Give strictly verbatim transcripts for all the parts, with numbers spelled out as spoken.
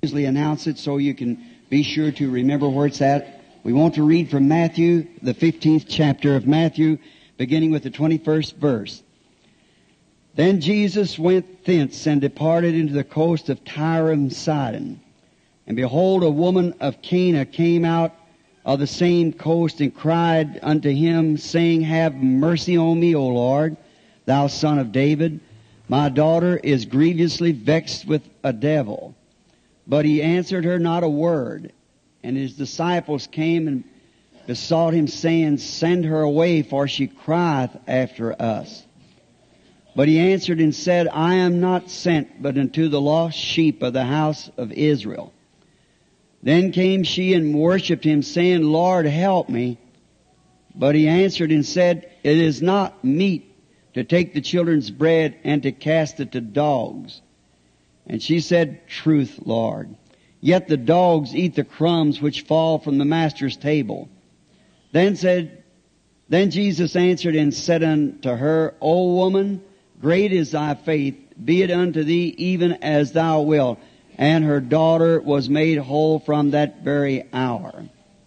usually announce it so you can be sure to remember where it's at. We want to read from Matthew, the fifteenth chapter of Matthew, beginning with the twenty-first verse. Then Jesus went thence and departed into the coast of Tyre and Sidon. And behold, a woman of Cana came out of the same coast and cried unto him, saying, Have mercy on me, O Lord, thou son of David. My daughter is grievously vexed with a devil. But he answered her not a word. And his disciples came and besought him, saying, Send her away, for she crieth after us. But he answered and said, I am not sent but unto the lost sheep of the house of Israel. Then came she and worshipped him, saying, Lord, help me. But he answered and said, It is not meet to take the children's bread and to cast it to dogs. And she said, Truth, Lord. Yet the dogs eat the crumbs which fall from the master's table. Then said, Then Jesus answered and said unto her, O woman, great is thy faith, be it unto thee even as thou wilt. And her daughter was made whole from that very hour.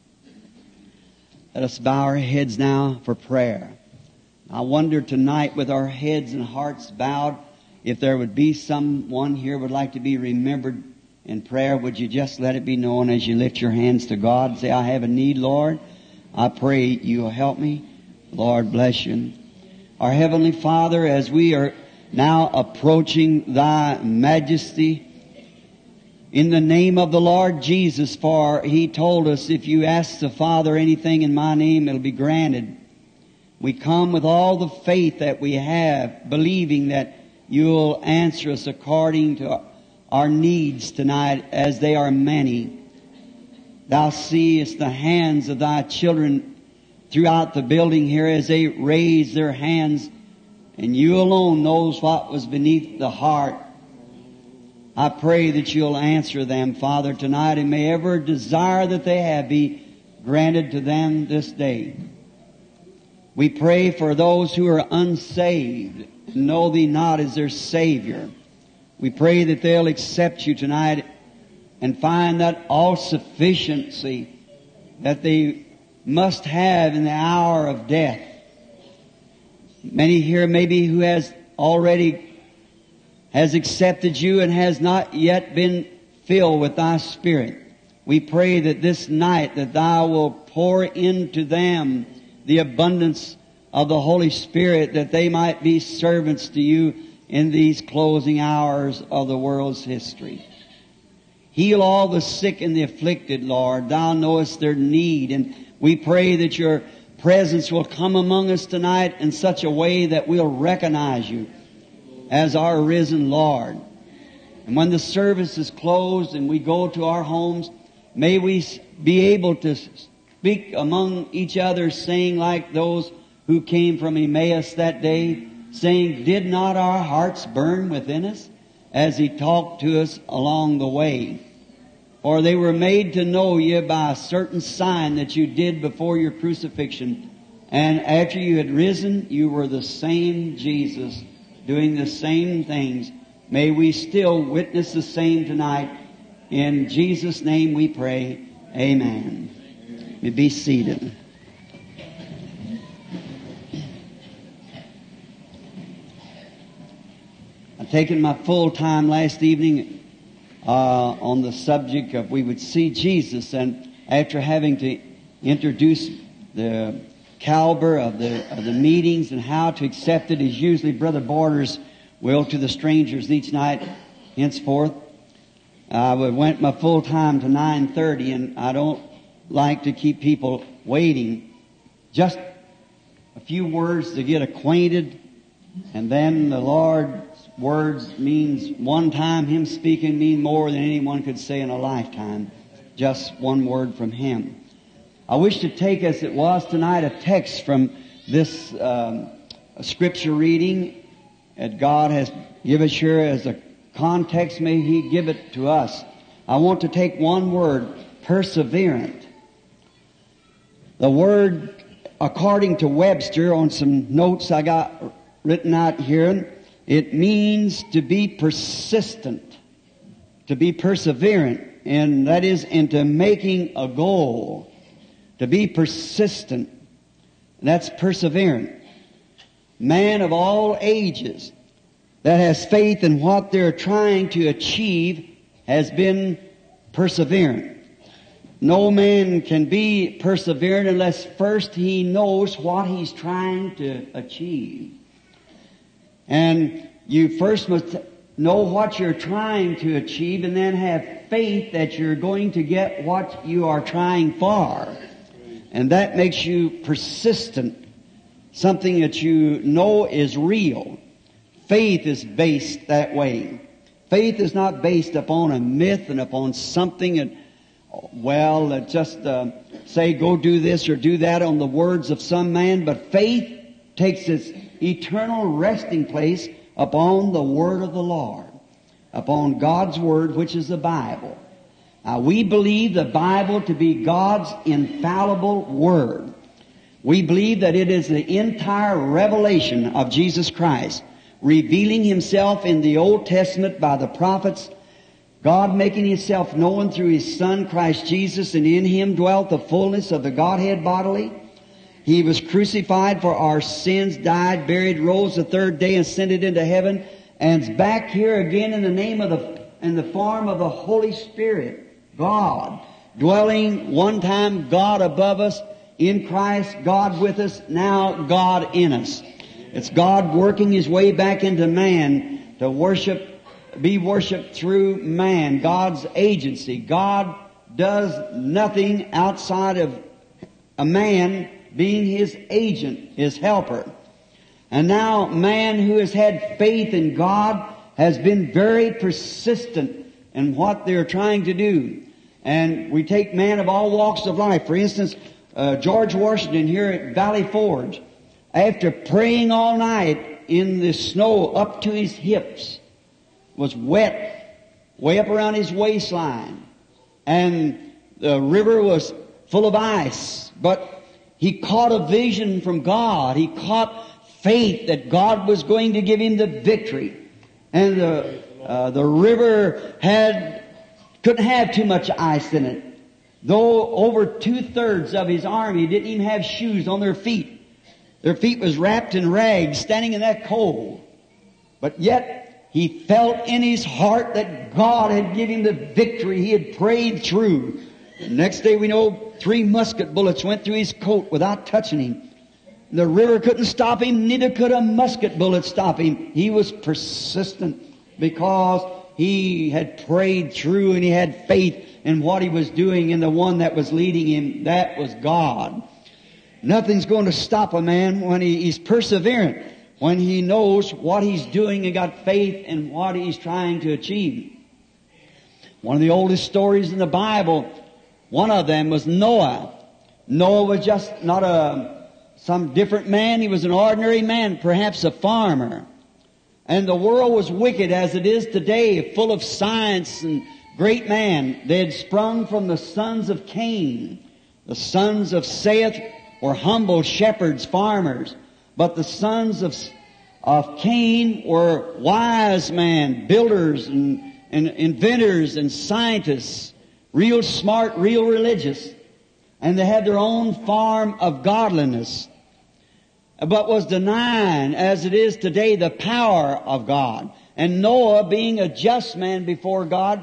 Let us bow our heads now for prayer. I wonder tonight, with our heads and hearts bowed, if there would be someone here who would like to be remembered in prayer. Would you just let it be known as you lift your hands to God and say, I have a need, Lord. I pray you'll help me. Lord, bless you. Our Heavenly Father, as we are now approaching Thy majesty, in the name of the Lord Jesus, for He told us, if you ask the Father anything in my name, it'll be granted. We come with all the faith that we have, believing that you'll answer us according to our needs tonight, as they are many. Thou seest the hands of Thy children throughout the building here as they raise their hands, and you alone knows what was beneath the heart. I pray that you'll answer them, Father, tonight, and may every desire that they have be granted to them this day. We pray for those who are unsaved, and know Thee not as their Savior. We pray that they'll accept you tonight and find that all-sufficiency that they must have in the hour of death. Many here maybe who has already has accepted you and has not yet been filled with Thy Spirit. We pray that this night that Thou will pour into them the abundance of the Holy Spirit, that they might be servants to you in these closing hours of the world's history. Heal all the sick and the afflicted, Lord. Thou knowest their need, and we pray that your presence will come among us tonight in such a way that we'll recognize you as our risen Lord. And when the service is closed and we go to our homes, may we be able to speak among each other, saying like those who came from Emmaus that day, saying, Did not our hearts burn within us as He talked to us along the way? For they were made to know you by a certain sign that you did before your crucifixion. And after you had risen, you were the same Jesus, doing the same things. May we still witness the same tonight. In Jesus' name we pray. Amen. You be seated. I've taken my full time last evening uh, on the subject of we would see Jesus, and after having to introduce the caliber of the of the meetings and how to accept it, as usually Brother Borders will to the strangers each night henceforth. I went my full time to nine thirty, and I don't like to keep people waiting. Just a few words to get acquainted, and then the Lord's words means one time. Him speaking mean more than anyone could say in a lifetime. Just one word from Him. I wish to take as it was tonight a text from this um, scripture reading that God has given us here as a context. May He give it to us. I want to take one word, perseverant. The word, according to Webster, on some notes I got written out here, it means to be persistent, to be perseverant, and that is into making a goal, to be persistent. And that's perseverant. Man of all ages that has faith in what they're trying to achieve has been perseverant. No man can be perseverant unless first he knows what he's trying to achieve. And you first must know what you're trying to achieve and then have faith that you're going to get what you are trying for. And that makes you persistent. Something that you know is real. Faith is based that way. Faith is not based upon a myth and upon something that, well, uh, just uh, say go do this or do that on the words of some man. But faith takes its eternal resting place upon the Word of the Lord, upon God's Word, which is the Bible. Now, we believe the Bible to be God's infallible Word. We believe that it is the entire revelation of Jesus Christ, revealing Himself in the Old Testament by the prophets, God making Himself known through His Son, Christ Jesus, and in Him dwelt the fullness of the Godhead bodily. He was crucified for our sins, died, buried, rose the third day, ascended into heaven, and is back here again in the name of the, in the form of the Holy Spirit, God, dwelling one time God above us, in Christ, God with us, now God in us. It's God working His way back into man to worship, be worshiped through man, God's agency. God does nothing outside of a man being His agent, His helper. And now man who has had faith in God has been very persistent in what they're trying to do. And we take man of all walks of life. For instance, uh, George Washington here at Valley Forge, after praying all night in the snow up to his hips, was wet, way up around his waistline. And the river was full of ice. But he caught a vision from God. He caught faith that God was going to give him the victory. And the, uh, the river had, couldn't have too much ice in it. Though over two-thirds of his army didn't even have shoes on their feet. Their feet was wrapped in rags, standing in that cold. But yet, he felt in his heart that God had given him the victory he had prayed through. The next day we know three musket bullets went through his coat without touching him. The river couldn't stop him, neither could a musket bullet stop him. He was persistent because he had prayed through and he had faith in what he was doing, and the one that was leading him, that was God. Nothing's going to stop a man when he, he's perseverant, when he knows what he's doing and got faith in what he's trying to achieve. One of the oldest stories in the Bible, one of them was Noah. Noah was just not a some different man. He was an ordinary man, perhaps a farmer. And the world was wicked as it is today, full of science and great man. They had sprung from the sons of Cain. The sons of Seth were humble shepherds, farmers. But the sons of, of Cain were wise men, builders and, and inventors and scientists. Real smart, real religious. And they had their own farm of godliness. But was denying, as it is today, the power of God. And Noah, being a just man before God,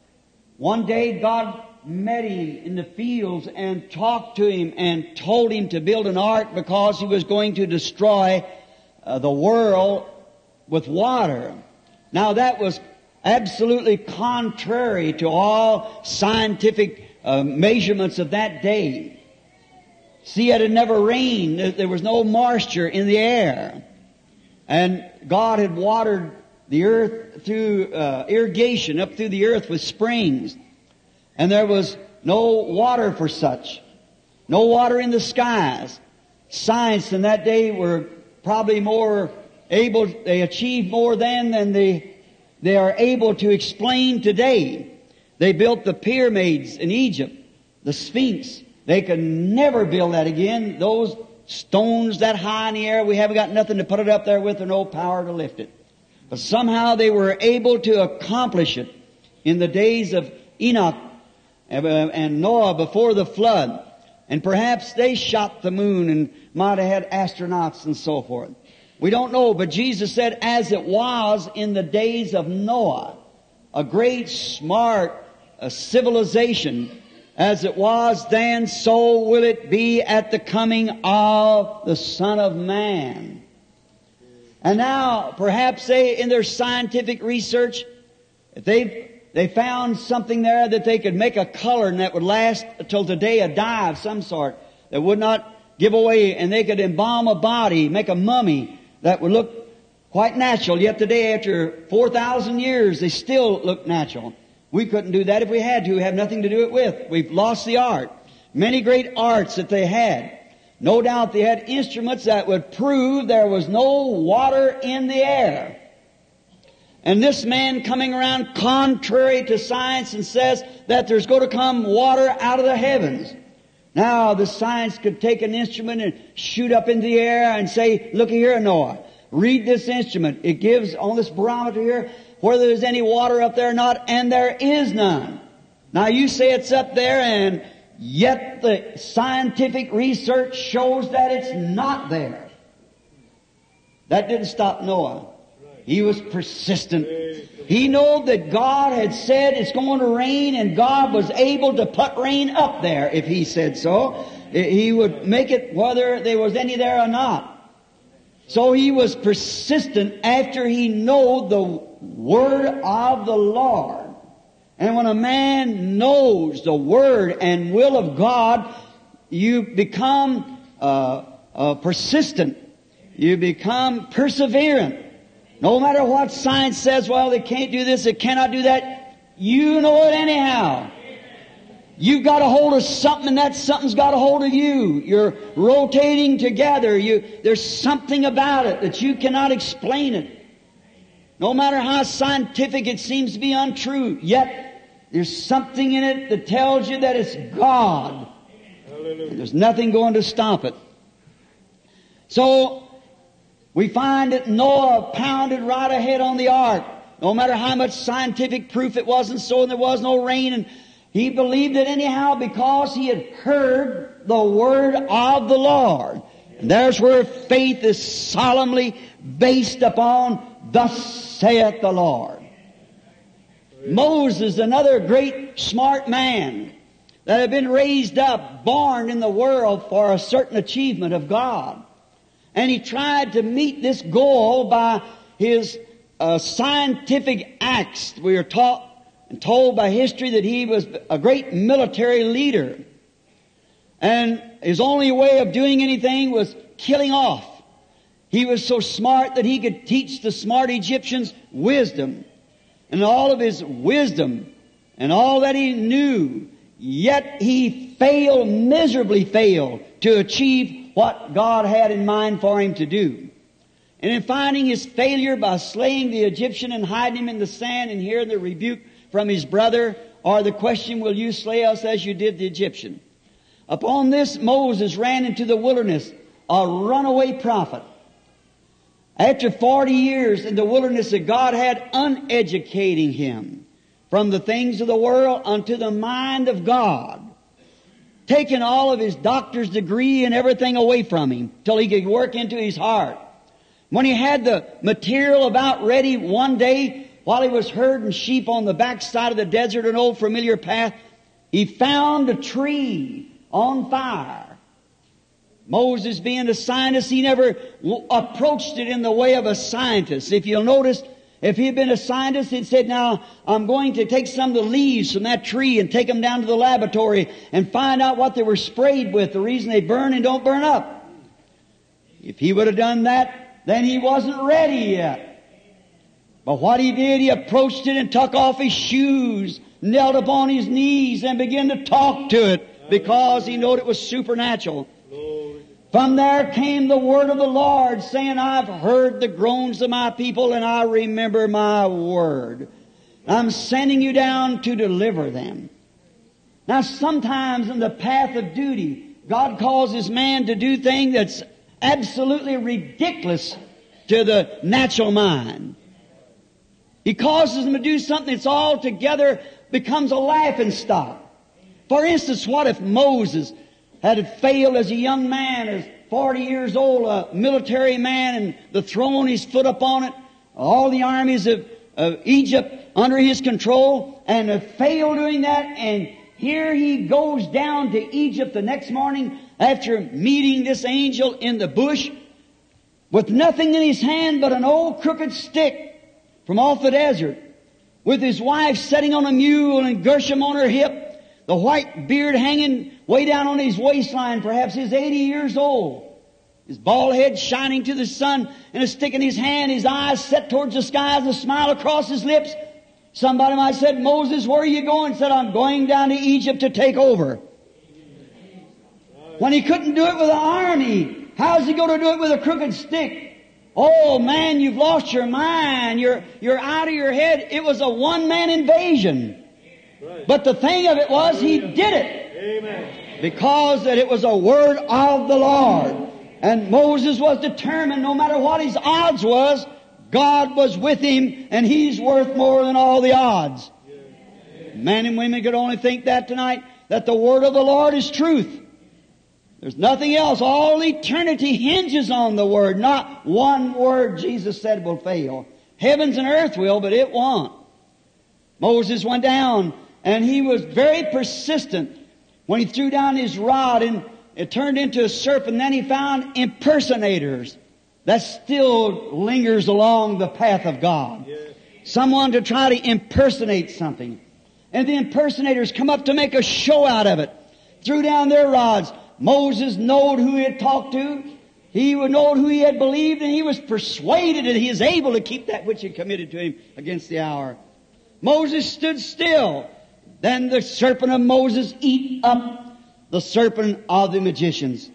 one day God met him in the fields and talked to him and told him to build an ark because he was going to destroy uh, the world with water. Now that was absolutely contrary to all scientific uh, measurements of that day. See, it had never rained. There was no moisture in the air. And God had watered the earth through uh, irrigation up through the earth with springs. And there was no water for such. No water in the skies. Science in that day were probably more able, they achieved more then than they, they are able to explain today. They built the pyramids in Egypt, the Sphinx. They could never build that again. Those stones that high in the air, we haven't got nothing to put it up there with or no power to lift it. But somehow they were able to accomplish it in the days of Enoch and Noah before the flood. And perhaps they shot the moon and might have had astronauts and so forth. We don't know, but Jesus said, as it was in the days of Noah, a great, smart a civilization, as it was then, so will it be at the coming of the Son of Man. And now, perhaps they, in their scientific research, if they they found something there that they could make a color and that would last until today, a dye of some sort that would not give away, and they could embalm a body, make a mummy that would look quite natural. Yet today, after four thousand years, they still look natural. We couldn't do that if we had to. Have nothing to do it with. We've lost the art. Many great arts that they had. No doubt they had instruments that would prove there was no water in the air. And this man coming around contrary to science and says that there's going to come water out of the heavens. Now, the science could take an instrument and shoot up into the air and say, look here, Noah, read this instrument. It gives on this barometer here whether there's any water up there or not, and there is none. Now, you say it's up there, and yet the scientific research shows that it's not there. That didn't stop Noah. He was persistent. He knew that God had said it's going to rain, and God was able to put rain up there if He said so. He would make it whether there was any there or not. So he was persistent after he knew the Word of the Lord. And when a man knows the Word and will of God, you become uh, uh, persistent. You become perseverant. No matter what science says, well, they can't do this, they cannot do that, you know it anyhow. You've got a hold of something, and that something's got a hold of you. You're rotating together. You, there's something about it that you cannot explain it. No matter how scientific it seems to be untrue, yet there's something in it that tells you that it's God. And there's nothing going to stop it. So, we find that Noah pounded right ahead on the ark. No matter how much scientific proof it wasn't so, and there was no rain, and he believed it anyhow because he had heard the Word of the Lord. And there's where faith is solemnly based upon, thus saith the Lord. Moses, another great smart man that had been raised up, born in the world for a certain achievement of God. And he tried to meet this goal by his uh, scientific acts. We are taught and told by history that he was a great military leader. And his only way of doing anything was killing off. He was so smart that he could teach the smart Egyptians wisdom. And all of his wisdom and all that he knew, yet he failed, miserably failed, to achieve what God had in mind for him to do. And in finding his failure by slaying the Egyptian and hiding him in the sand and hearing the rebuke from his brother, or the question, will you slay us as you did the Egyptian? Upon this, Moses ran into the wilderness, a runaway prophet. After forty years in the wilderness that God had uneducating him from the things of the world unto the mind of God, taking all of his doctor's degree and everything away from him till he could work into his heart. When he had the material about ready one day, while he was herding sheep on the backside of the desert, an old familiar path, he found a tree on fire. Moses, being a scientist, he never approached it in the way of a scientist. If you'll notice, if he had been a scientist, he'd said, now, I'm going to take some of the leaves from that tree and take them down to the laboratory and find out what they were sprayed with, the reason they burn and don't burn up. If he would have done that, then he wasn't ready yet. But what he did, he approached it and took off his shoes, knelt upon his knees and began to talk to it because he knew it was supernatural. From there came the word of the Lord saying, I've heard the groans of my people and I remember my word. I'm sending you down to deliver them. Now sometimes in the path of duty, God causes man to do things that's absolutely ridiculous to the natural mind. He causes them to do something that's altogether becomes a laughing stock. For instance, what if Moses had failed as a young man, as forty years old, a military man, and the throne, his foot upon it, all the armies of, of Egypt under his control, and had failed doing that, and here he goes down to Egypt the next morning after meeting this angel in the bush with nothing in his hand but an old crooked stick from off the desert, with his wife sitting on a mule and Gershom on her hip, the white beard hanging way down on his waistline. Perhaps he's eighty years old. His bald head shining to the sun and a stick in his hand, his eyes set towards the skies and a smile across his lips. Somebody might have said, Moses, where are you going? He said, I'm going down to Egypt to take over. When he couldn't do it with an army, how's he going to do it with a crooked stick? Oh man, you've lost your mind. You're, you're out of your head. It was a one-man invasion. Right. But the thing of it was, he did it. Amen. Because that it was a word of the Lord. And Moses was determined, no matter what his odds was, God was with him, and he's worth more than all the odds. Yeah. Men and women could only think that tonight, that the word of the Lord is truth. There's nothing else. All eternity hinges on the Word. Not one word, Jesus said, will fail. Heavens and earth will, but it won't. Moses went down, and he was very persistent when he threw down his rod, and it turned into a serpent. Then he found impersonators. That still lingers along the path of God. Yes. Someone to try to impersonate something. And the impersonators come up to make a show out of it. Threw down their rods. Moses knowed who he had talked to. He would know who he had believed, and he was persuaded that he is able to keep that which he committed to him against the hour. Moses stood still. Then the serpent of Moses eat up the serpent of the magicians.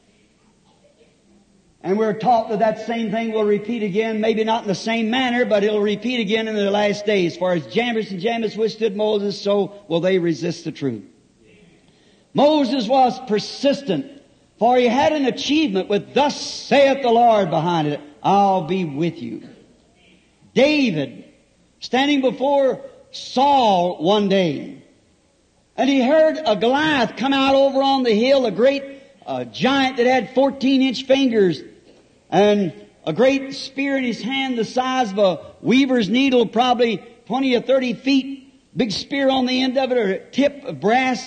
And we're taught that that same thing will repeat again, maybe not in the same manner, but it'll repeat again in the last days. For as Jannes and Jambres withstood Moses, so will they resist the truth. Moses was persistent, for he had an achievement with thus saith the Lord behind it, I'll be with you. David, standing before Saul one day, and he heard a Goliath come out over on the hill, a great uh, giant that had fourteen inch fingers, and a great spear in his hand the size of a weaver's needle, probably twenty or thirty feet, big spear on the end of it, or a tip of brass.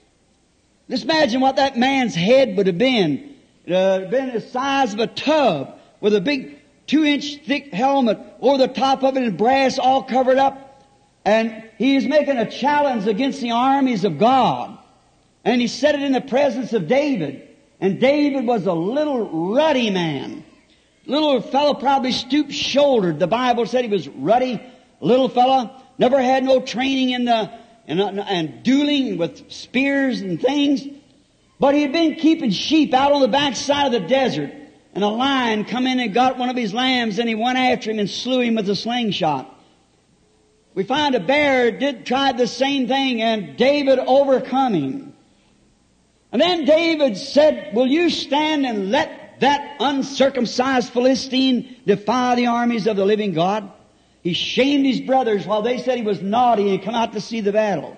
Just imagine what that man's head would have been. It would have been the size of a tub with a big two-inch thick helmet over the top of it and brass all covered up. And he's making a challenge against the armies of God. And he said it in the presence of David. And David was a little ruddy man. Little fellow, probably stoop-shouldered. The Bible said he was ruddy, little fellow. Never had no training in the And, and dueling with spears and things. But he had been keeping sheep out on the backside of the desert. And a lion come in and got one of his lambs, and he went after him and slew him with a slingshot. We find a bear did try the same thing, and David overcome him. And then David said, will you stand and let that uncircumcised Philistine defy the armies of the living God? He shamed his brothers while they said he was naughty and come out to see the battle.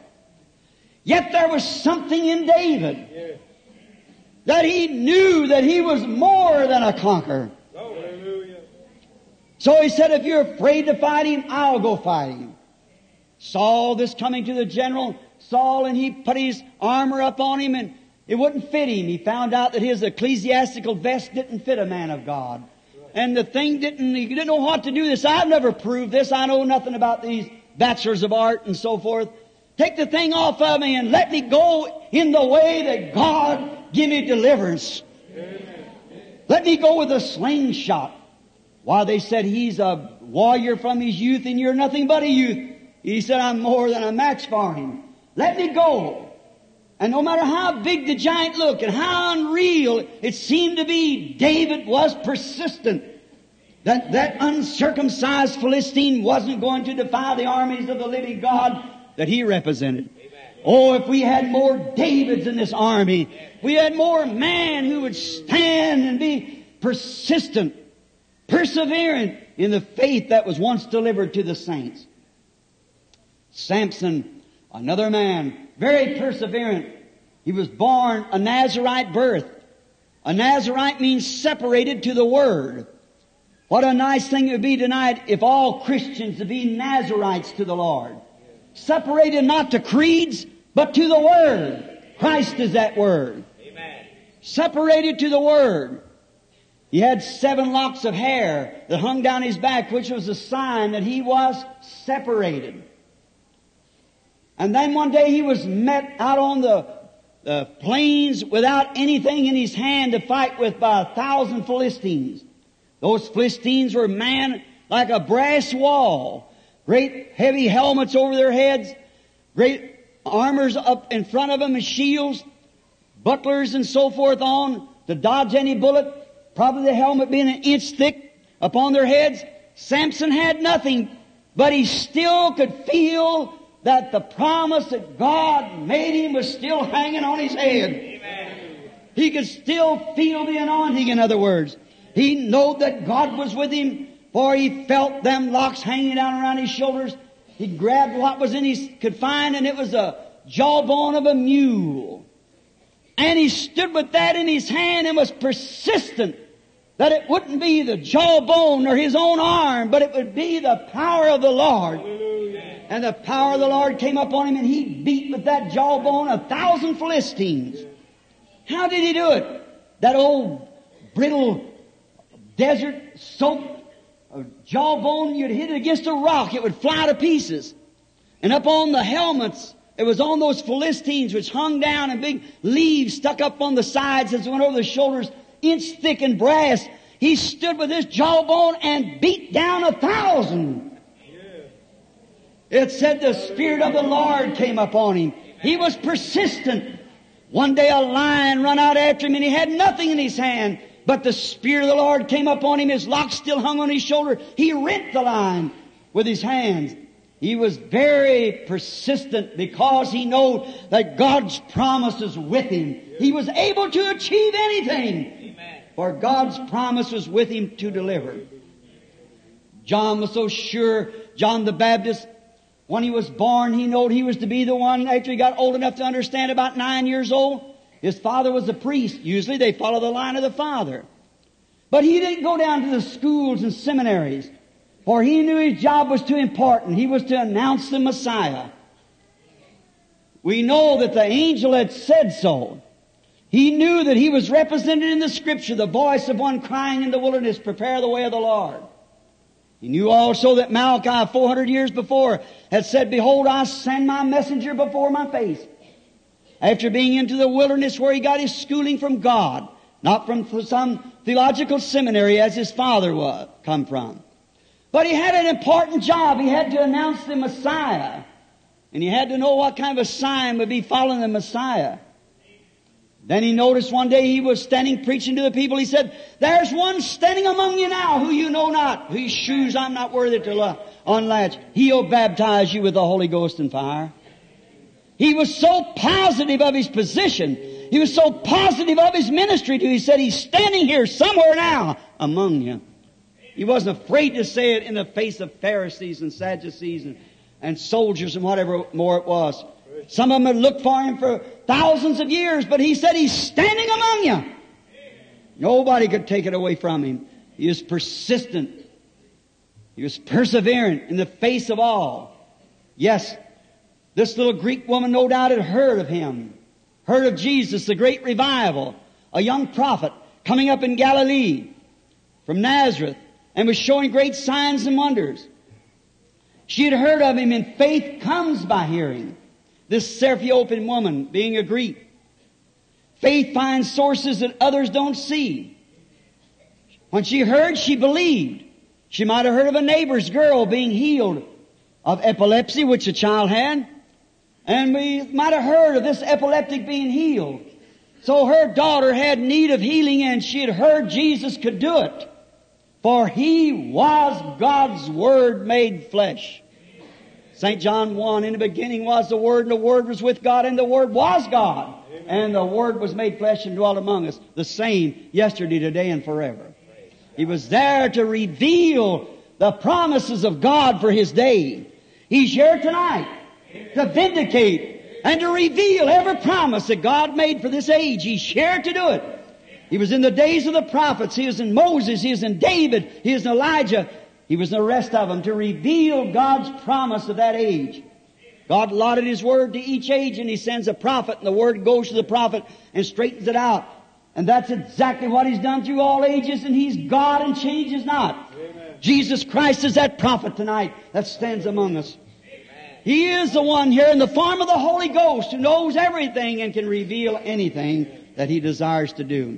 Yet there was something in David yeah. that he knew that he was more than a conqueror. Hallelujah. So he said, if you're afraid to fight him, I'll go fight him. Saul, this coming to the general, Saul, and he put his armor up on him, and it wouldn't fit him. He found out that his ecclesiastical vest didn't fit a man of God. And the thing didn't, he didn't know what to do this. I've never proved this. I know nothing about these bachelors of art and so forth. Take the thing off of me and let me go in the way that God give me deliverance. Amen. Let me go with a slingshot. Why, they said he's a warrior from his youth and you're nothing but a youth. He said, I'm more than a match for him. Let me go. And no matter how big the giant looked and how unreal it seemed to be, David was persistent. That that uncircumcised Philistine wasn't going to defy the armies of the living God that he represented. Amen. Oh, if we had more Davids in this army, if we had more men who would stand and be persistent, perseverant in the faith that was once delivered to the saints. Samson, another man, very perseverant. He was born a Nazarite birth. A Nazarite means separated to the Word. What a nice thing it would be tonight if all Christians would be Nazarites to the Lord. Separated not to creeds, but to the Word. Christ is that Word. Amen. Separated to the Word. He had seven locks of hair that hung down his back, which was a sign that he was separated. And then one day he was met out on the, the plains without anything in his hand to fight with by a thousand Philistines. Those Philistines were man like a brass wall. Great heavy helmets over their heads. Great armors up in front of them and shields. Bucklers and so forth on to dodge any bullet. Probably the helmet being an inch thick upon their heads. Samson had nothing, but he still could feel that the promise that God made him was still hanging on his head. Amen. He could still feel the anointing, in other words. He knew that God was with him, for he felt them locks hanging down around his shoulders. He grabbed what was in his could find, and it was a jawbone of a mule. And he stood with that in his hand and was persistent that it wouldn't be the jawbone or his own arm, but it would be the power of the Lord. Hallelujah. And the power of the Lord came upon him, and he beat with that jawbone a thousand Philistines. How did he do it? That old brittle desert soaked jawbone, you'd hit it against a rock, it would fly to pieces. And up on the helmets, it was on those Philistines which hung down, and big leaves stuck up on the sides as it went over the shoulders, inch thick and brass. He stood with his jawbone and beat down a thousand. It said the Spirit of the Lord came upon him. He was persistent. One day a lion run out after him, and he had nothing in his hand, but the Spirit of the Lord came upon him. His lock still hung on his shoulder. He rent the lion with his hands. He was very persistent because he knew that God's promise is with him. He was able to achieve anything. Amen. For God's promise was with him to deliver. John was so sure, John the Baptist, when he was born, he knew he was to be the one. After he got old enough to understand, about nine years old, his father was a priest. Usually they follow the line of the father. But he didn't go down to the schools and seminaries, for he knew his job was too important. He was to announce the Messiah. We know that the angel had said so. He knew that he was represented in the Scripture, the voice of one crying in the wilderness, prepare the way of the Lord. He knew also that Malachi, four hundred years before, had said, behold, I send my messenger before my face. After being into the wilderness where he got his schooling from God, not from some theological seminary as his father was come from. But he had an important job. He had to announce the Messiah. And he had to know what kind of a sign would be following the Messiah. Then he noticed one day he was standing preaching to the people. He said, there's one standing among you now who you know not, whose shoes I'm not worthy to unlatch. He'll baptize you with the Holy Ghost and fire. He was so positive of his position. He was so positive of his ministry. He said, he's standing here somewhere now among you. He wasn't afraid to say it in the face of Pharisees and Sadducees and, and soldiers and whatever more it was. Some of them had looked for him for thousands of years, but he said, he's standing among you. Nobody could take it away from him. He was persistent. He was perseverant in the face of all. Yes, this little Greek woman no doubt had heard of him, heard of Jesus, the great revival, a young prophet coming up in Galilee from Nazareth, and was showing great signs and wonders. She had heard of him, and faith comes by hearing. This Seraphian woman, being a Greek, faith finds sources that others don't see. When she heard, she believed. She might have heard of a neighbor's girl being healed of epilepsy, which the child had. And we might have heard of this epileptic being healed. So her daughter had need of healing, and she had heard Jesus could do it. For He was God's Word made flesh. Saint John one, in the beginning was the Word, and the Word was with God, and the Word was God. And the Word was made flesh and dwelt among us, the same yesterday, today, and forever. He was there to reveal the promises of God for His day. He's here tonight to vindicate and to reveal every promise that God made for this age. He's here to do it. He was in the days of the prophets. He was in Moses. He was in David. He was in Elijah. He was in the rest of them to reveal God's promise of that age. God allotted His Word to each age, and He sends a prophet, and the Word goes to the prophet and straightens it out. And that's exactly what He's done through all ages, and He's God and changes not. Amen. Jesus Christ is that prophet tonight that stands among us. Amen. He is the one here in the form of the Holy Ghost who knows everything and can reveal anything that He desires to do.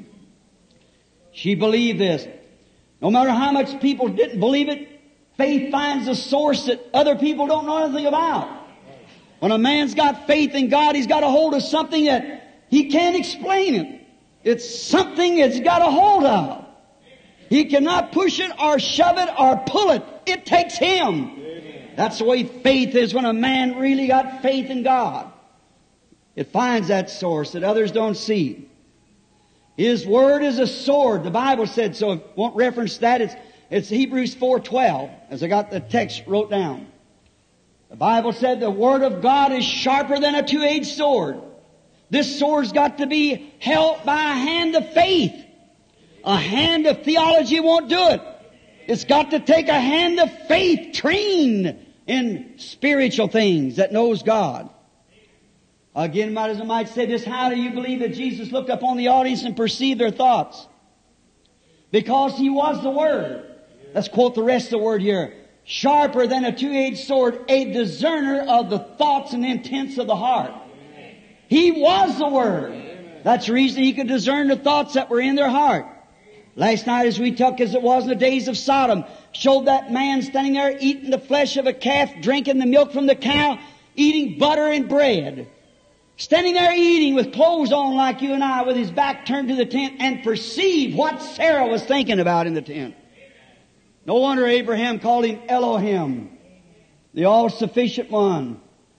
She believed this. No matter how much people didn't believe it, faith finds a source that other people don't know anything about. When a man's got faith in God, he's got a hold of something that he can't explain it. It's something it's got a hold of. He cannot push it or shove it or pull it. It takes him. Amen. That's the way faith is when a man really got faith in God. It finds that source that others don't see. His Word is a sword. The Bible said so. I won't reference that. It's, it's Hebrews four twelve, as I got the text wrote down. The Bible said the Word of God is sharper than a two-edged sword. This sword's got to be held by a hand of faith. A hand of theology won't do it. It's got to take a hand of faith trained in spiritual things that knows God. Again, might as I might say this, how do you believe that Jesus looked upon the audience and perceived their thoughts? Because He was the Word. Let's quote the rest of the Word here. Sharper than a two-edged sword, a discerner of the thoughts and intents of the heart. He was the Word. That's the reason He could discern the thoughts that were in their heart. Last night as we took, as it was in the days of Sodom, showed that man standing there eating the flesh of a calf, drinking the milk from the cow, eating butter and bread. Standing there eating with clothes on like you and I, with his back turned to the tent, and perceived what Sarah was thinking about in the tent. No wonder Abraham called Him Elohim, the all-sufficient one,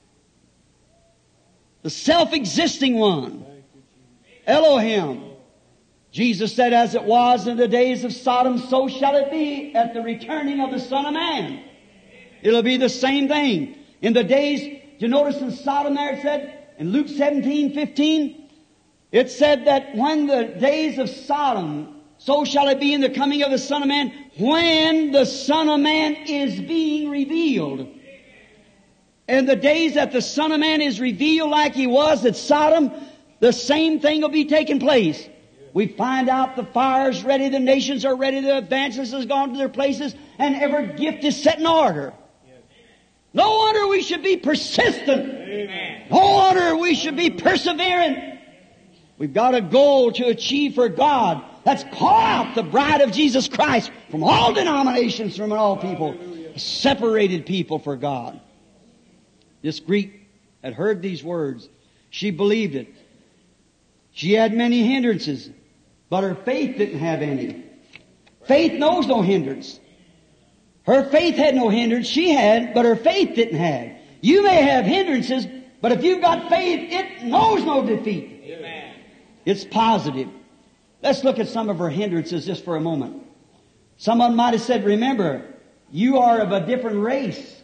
the self-existing one. Elohim. Jesus said, as it was in the days of Sodom, so shall it be at the returning of the Son of Man. It'll be the same thing. In the days, you notice in Sodom there it said, in Luke seventeen fifteen, it said that when the days of Sodom, so shall it be in the coming of the Son of Man, when the Son of Man is being revealed. In the days that the Son of Man is revealed like He was at Sodom, the same thing will be taking place. We find out the fire's ready, the nations are ready, the advances has gone to their places, and every gift is set in order. No wonder we should be persistent. Amen. No wonder we should be persevering. We've got a goal to achieve for God. That's call out the bride of Jesus Christ from all denominations, from all people. Hallelujah. Separated people for God. This Greek had heard these words. She believed it. She had many hindrances, but her faith didn't have any. Faith knows no hindrance. Her faith had no hindrance. She had, but her faith didn't have. You may have hindrances, but if you've got faith, it knows no defeat. Amen. It's positive. Let's look at some of her hindrances just for a moment. Someone might have said, remember, you are of a different race.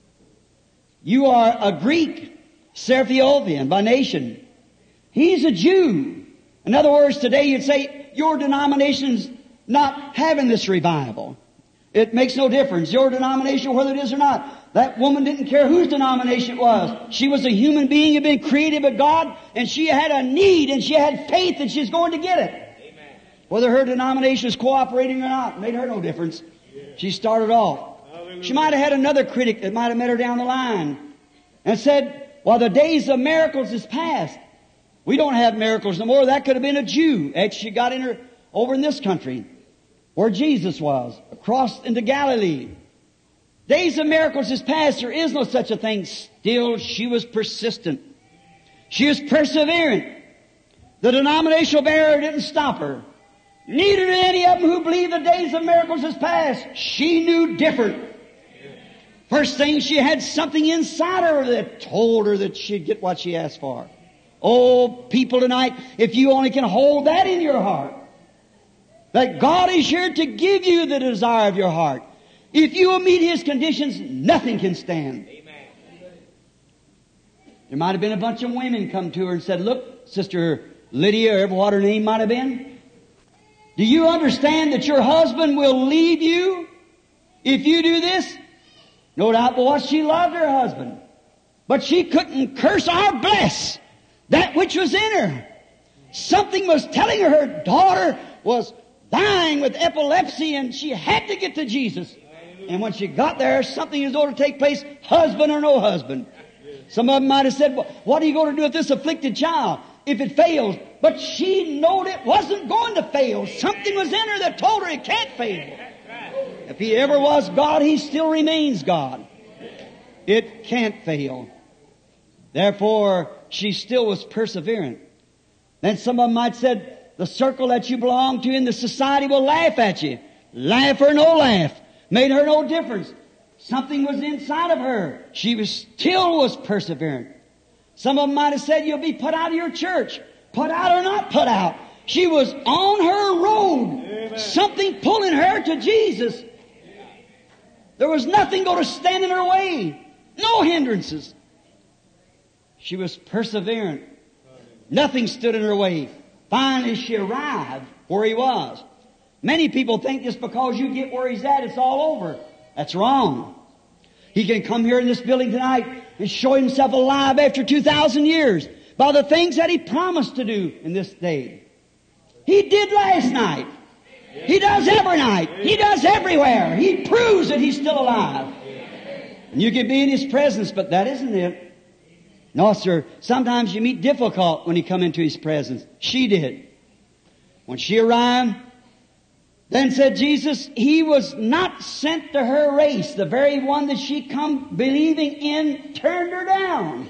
You are a Greek, Seraphiothian by nation. He's a Jew. In other words, today you'd say, your denomination's not having this revival. It makes no difference. Your denomination, whether it is or not. That woman didn't care whose denomination it was. She was a human being, had been created by God, and she had a need, and she had faith that she's going to get it. Amen. Whether her denomination is cooperating or not, made her no difference. Yeah. She started off. Hallelujah. She might have had another critic that might have met her down the line and said, well, the days of miracles is past. We don't have miracles no more. That could have been a Jew. Ex, she got in her over in this country where Jesus was, across into Galilee. Days of miracles is past. There is no such a thing. Still, she was persistent. She was perseverant. The denominational barrier didn't stop her. Neither did any of them who believed the days of miracles is past. She knew different. First thing, she had something inside her that told her that she'd get what she asked for. Oh, people tonight, if you only can hold that in your heart, that God is here to give you the desire of your heart. If you will meet His conditions, nothing can stand. Amen. There might have been a bunch of women come to her and said, look, Sister Lydia, or ever what her name might have been, do you understand that your husband will leave you if you do this? No doubt but what she loved her husband. But she couldn't curse or bless that which was in her. Something was telling her her daughter was dying with epilepsy and she had to get to Jesus. And when she got there, something is going to take place, husband or no husband. Some of them might have said, well, what are you going to do with this afflicted child if it fails? But she knowed it wasn't going to fail. Something was in her that told her it can't fail. If He ever was God, He still remains God. It can't fail. Therefore, she still was perseverant. Then some of them might have said, the circle that you belong to in the society will laugh at you. Laugh or no laugh. Made her no difference. Something was inside of her. She was still was perseverant. Some of them might have said, you'll be put out of your church. Put out or not put out. She was on her road. Amen. Something pulling her to Jesus. There was nothing going to stand in her way. No hindrances. She was perseverant. Nothing stood in her way. Finally, she arrived where He was. Many people think just because you get where He's at, it's all over. That's wrong. He can come here in this building tonight and show Himself alive after two thousand years by the things that He promised to do in this day. He did last night. He does every night. He does everywhere. He proves that He's still alive. And you can be in His presence, but that isn't it. No, sir. Sometimes you meet difficult when you come into His presence. She did. When she arrived, then said Jesus, He was not sent to her race. The very one that she come believing in turned her down.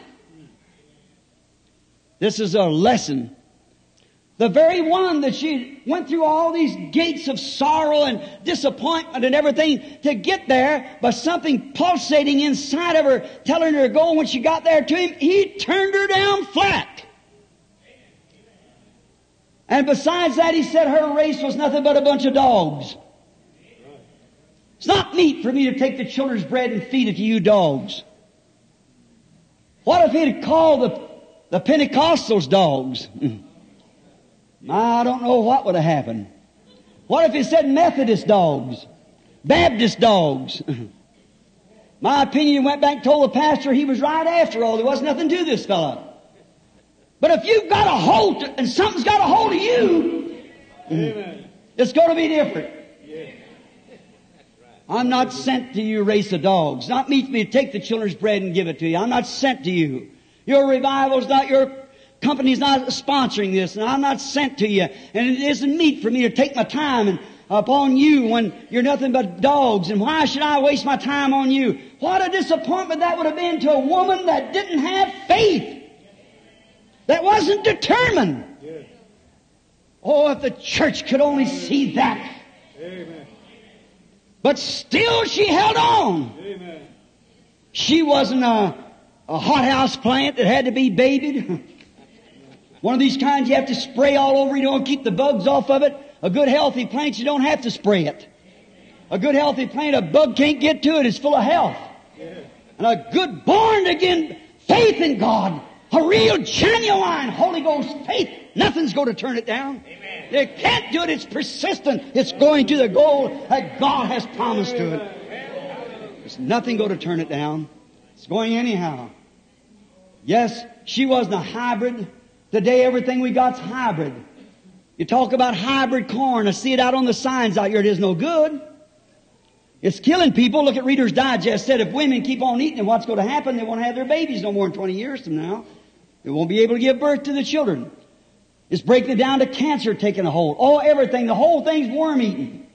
This is a lesson. The very one that she went through all these gates of sorrow and disappointment and everything to get there, but something pulsating inside of her, telling her to go. When she got there to Him, He turned her down flat. And besides that, He said her race was nothing but a bunch of dogs. It's not meet for me to take the children's bread and feed it to you dogs. What if He'd called the, the Pentecostals dogs? I don't know what would have happened. What if He said Methodist dogs? Baptist dogs? My opinion, he went back and told the pastor he was right after all. There wasn't nothing to this fellow. But if you've got a hold to, and something's got a hold of you, Amen. It's going to be different. Yeah. I'm not sent to you, race of dogs. Not meet for me to take the children's bread and give it to you. I'm not sent to you. Your revival's not your company's not sponsoring this, and I'm not sent to you. And it isn't meet for me to take my time and upon you when you're nothing but dogs. And why should I waste my time on you? What a disappointment that would have been to a woman that didn't have faith. That wasn't determined. Yes. Oh, if the church could only see that. Amen. But still she held on. Amen. She wasn't a, a hothouse plant that had to be babied. One of these kinds you have to spray all over. You don't keep the bugs off of it. A good healthy plant, you don't have to spray it. A good healthy plant, a bug can't get to it. It's full of health. And a good born again faith in God, a real genuine Holy Ghost faith, nothing's going to turn it down. Amen. They can't do it. It's persistent. It's going to the goal that God has promised to it. There's nothing going to turn it down. It's going anyhow. Yes, she wasn't a hybrid. Today everything we got's hybrid. You talk about hybrid corn. I see it out on the signs out here. It is no good. It's killing people. Look at Reader's Digest. Said if women keep on eating it, what's going to happen? They won't have their babies no more than twenty years from now. They won't be able to give birth to the children. It's breaking it down to cancer taking a hold. Oh, everything. The whole thing's worm eating.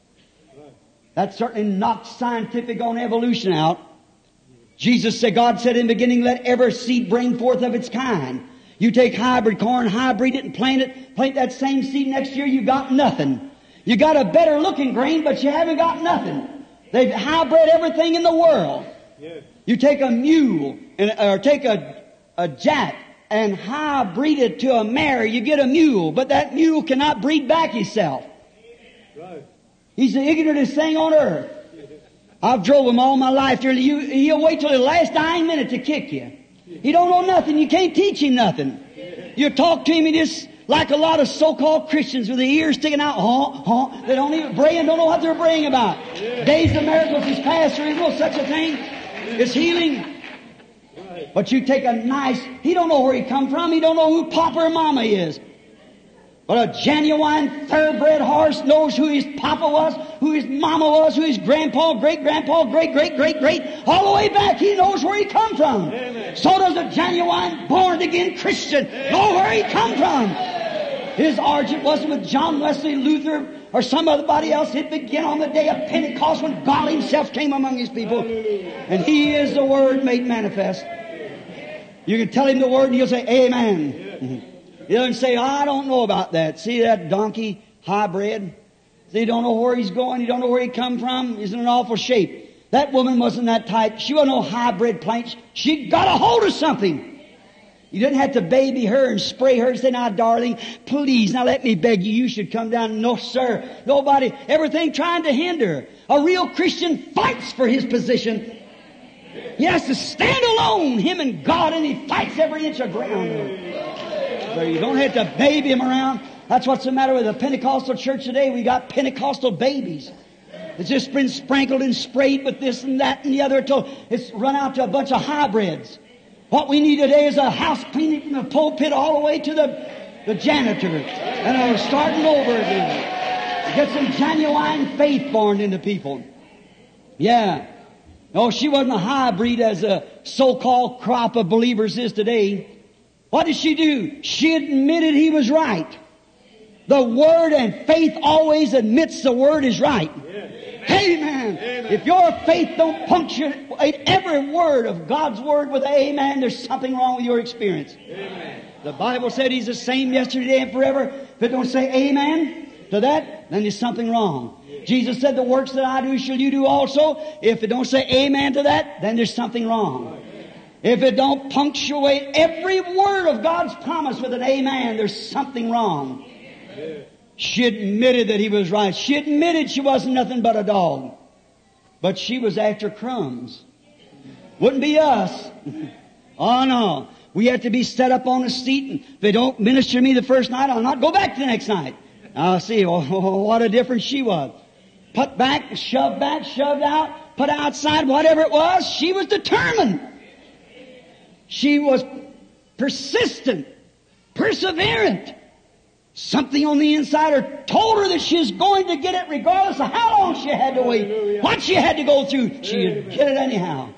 That certainly knocks scientific on evolution out. Jesus said, God said in the beginning, let every seed bring forth of its kind. You take hybrid corn, hybrid it and plant it, plant that same seed next year, you got nothing. You got a better looking grain, but you haven't got nothing. They've hybrid everything in the world. Yes. You take a mule, and, or take a, a jack, and hybrid it to a mare, you get a mule, but that mule cannot breed back himself. Right. He's the ignorantest thing on earth. I've drove him all my life. You, he'll wait till the last dying minute to kick you. He don't know nothing. You can't teach him nothing. You talk to him, he just, like a lot of so-called Christians with their ears sticking out, huh, huh. They don't even pray and don't know what they're praying about. Days of miracles is past. There is no such a thing. It's healing. But you take a nice, he don't know where he come from. He don't know who Papa or Mama is. But a genuine thoroughbred horse knows who his Papa was, who his Mama was, who his Grandpa, great-grandpa, great-great-great-great, all the way back. He knows where he come from. Amen. So does a genuine born-again Christian know where he come from. His origin wasn't with John Wesley, Luther, or some other else. It began on the day of Pentecost when God Himself came among His people. And He is the Word made manifest. You can tell Him the Word and He'll say, Amen. Mm-hmm. He doesn't say, oh, I don't know about that. See that donkey hybrid? See, you don't know where he's going. You don't know where he come from. He's in an awful shape. That woman wasn't that type. She wasn't no hybrid plant. She got a hold of something. You didn't have to baby her and spray her and say, now, darling, please, now let me beg you. You should come down. No, sir. Nobody, everything trying to hinder. A real Christian fights for his position. He has to stand alone, him and God, and he fights every inch of ground. So you don't have to baby him around. That's what's the matter with the Pentecostal church today. We got Pentecostal babies. It's just been sprinkled and sprayed with this and that and the other until it's run out to a bunch of hybrids. What we need today is a house cleaning from the pulpit all the way to the, the janitor. And uh, starting over again. Get some genuine faith born into people. Yeah. No, she wasn't a hybrid as a so-called crop of believers is today. What did she do? She admitted he was right. The Word and faith always admits the Word is right. Amen. Amen. Amen. If your faith don't punctuate every word of God's Word with amen, there's something wrong with your experience. Amen. The Bible said He's the same yesterday and forever. If it don't say amen to that, then there's something wrong. Yeah. Jesus said, the works that I do shall you do also. If it don't say amen to that, then there's something wrong. If it don't punctuate every word of God's promise with an amen, there's something wrong. She admitted that he was right. She admitted she wasn't nothing but a dog. But she was after crumbs. Wouldn't be us. Oh no. We have to be set up on a seat, and if they don't minister to me the first night, I'll not go back the next night. I'll see, oh, what a difference she was. Put back, shoved back, shoved out, put outside, whatever it was, she was determined. She was persistent, perseverant. Something on the inside of her told her that she was going to get it regardless of how long she had to wait, what she had to go through. She'd get it anyhow.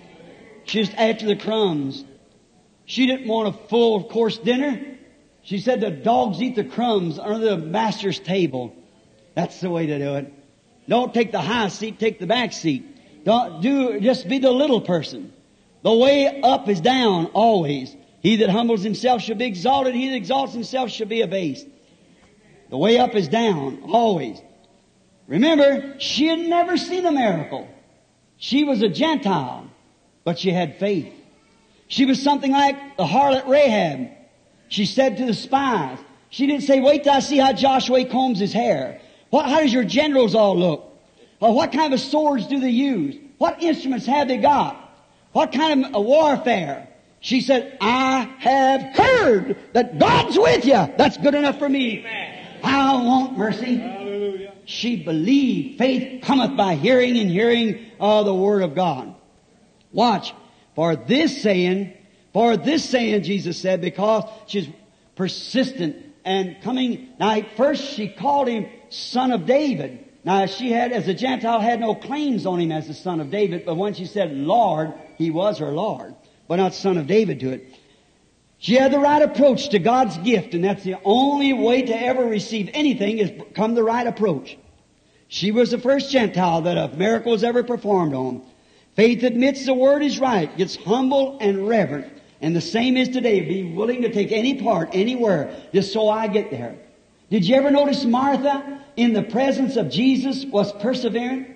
She was after the crumbs. She didn't want a full course dinner. She said the dogs eat the crumbs under the master's table. That's the way to do it. Don't take the high seat, take the back seat. Don't do, just be the little person. The way up is down always. He that humbles himself shall be exalted. He that exalts himself shall be abased. The way up is down always. Remember, she had never seen a miracle. She was a Gentile, but she had faith. She was something like the harlot Rahab. She said to the spies, she didn't say, wait till I see how Joshua combs his hair. What, how does your generals all look? Or what kind of swords do they use? What instruments have they got? What kind of warfare? She said, I have heard that God's with you. That's good enough for me. Amen. I want mercy. Hallelujah. She believed. Faith cometh by hearing, and hearing of the Word of God. Watch. For this saying, for this saying, Jesus said, because she's persistent and coming. Now, at first she called him Son of David. Now, she had, as a Gentile, had no claims on him as the Son of David. But when she said Lord, he was her Lord, but not Son of David to it. She had the right approach to God's gift, and that's the only way to ever receive anything is come the right approach. She was the first Gentile that a miracle was ever performed on. Faith admits the Word is right, gets humble and reverent. And the same is today. Be willing to take any part, anywhere, just so I get there. Did you ever notice Martha in the presence of Jesus was persevering?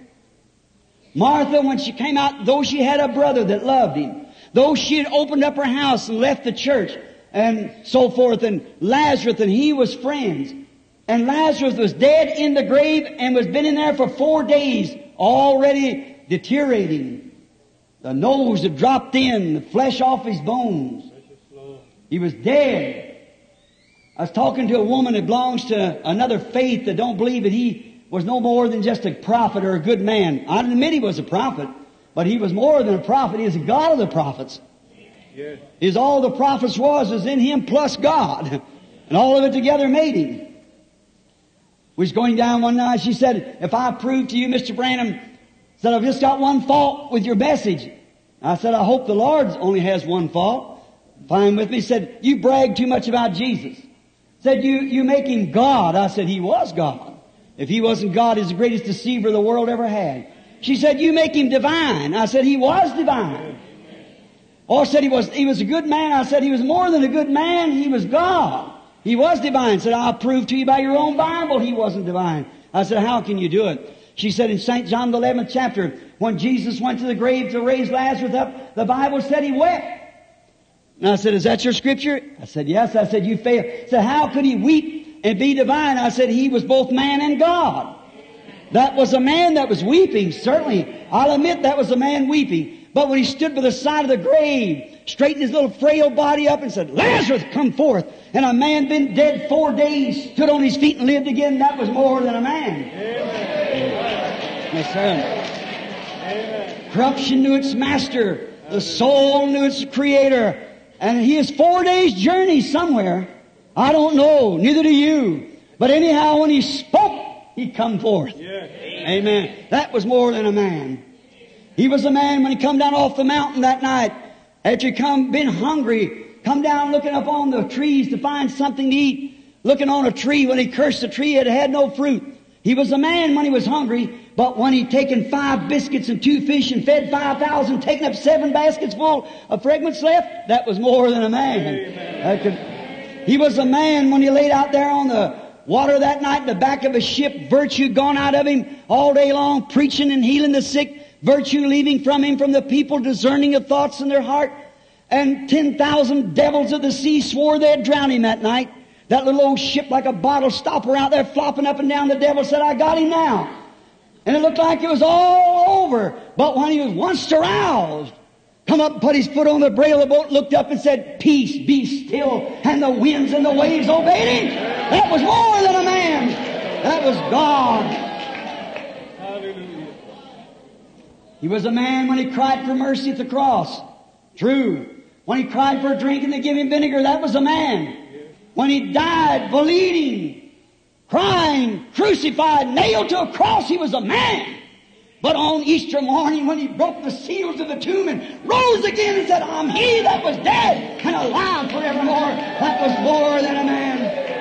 Martha, when she came out, though she had a brother that loved him, though she had opened up her house and left the church and so forth, and Lazarus and he was friends, and Lazarus was dead in the grave and was been in there for four days, already deteriorating. The nose had dropped in, the flesh off his bones. He was dead. I was talking to a woman that belongs to another faith that don't believe that he was no more than just a prophet or a good man. I admit he was a prophet, but he was more than a prophet. He was a God of the prophets. Yes. Is all the prophets was is in him plus God. And all of it together made him. We was going down one night. She said, if I prove to you, Mister Branham, said, I've just got one fault with your message. I said, I hope the Lord only has one fault. Fine with me. Said, you brag too much about Jesus. Said, you, you make him God. I said, he was God. If he wasn't God, he's the greatest deceiver the world ever had. She said, you make him divine. I said, he was divine. Or said he was, he was a good man. I said, he was more than a good man. He was God. He was divine. Said, I'll prove to you by your own Bible he wasn't divine. I said, how can you do it? She said in Saint John the eleventh chapter, when Jesus went to the grave to raise Lazarus up, the Bible said he wept. And I said, is that your scripture? I said, yes. I said, you fail. I said, how could he weep and be divine? I said, he was both man and God. That was a man that was weeping, certainly. I'll admit that was a man weeping. But when he stood by the side of the grave, straightened his little frail body up and said, Lazarus, come forth. And a man been dead four days, stood on his feet and lived again. That was more than a man. Amen. Yes, sir. Amen. Corruption knew its master. The soul knew its creator. And he is four days' journey somewhere. I don't know. Neither do you. But anyhow, when he spoke, he come forth. Yeah. Amen. That was more than a man. He was a man when he come down off the mountain that night. After he come, been hungry, come down looking up on the trees to find something to eat. Looking on a tree, when he cursed the tree, it had no fruit. He was a man when he was hungry, but when he'd taken five biscuits and two fish and fed five thousand, taken up seven baskets full of fragments left, that was more than a man. That could, he was a man when he laid out there on the water that night in the back of a ship, virtue gone out of him all day long, preaching and healing the sick. Virtue leaving from him, from the people, discerning of thoughts in their heart. And ten thousand devils of the sea swore they'd drown him that night. That little old ship like a bottle stopper out there flopping up and down. The devil said, I got him now. And it looked like it was all over. But when he was once aroused, come up and put his foot on the brail of the boat, looked up and said, peace, be still. And the winds and the waves obeyed him. That was more than a man. That was God. He was a man when he cried for mercy at the cross. True. When he cried for a drink and they give him vinegar, that was a man. When he died, bleeding, crying, crucified, nailed to a cross, he was a man. But on Easter morning, when he broke the seals of the tomb and rose again and said, I'm he that was dead and alive forevermore, that was more than a man.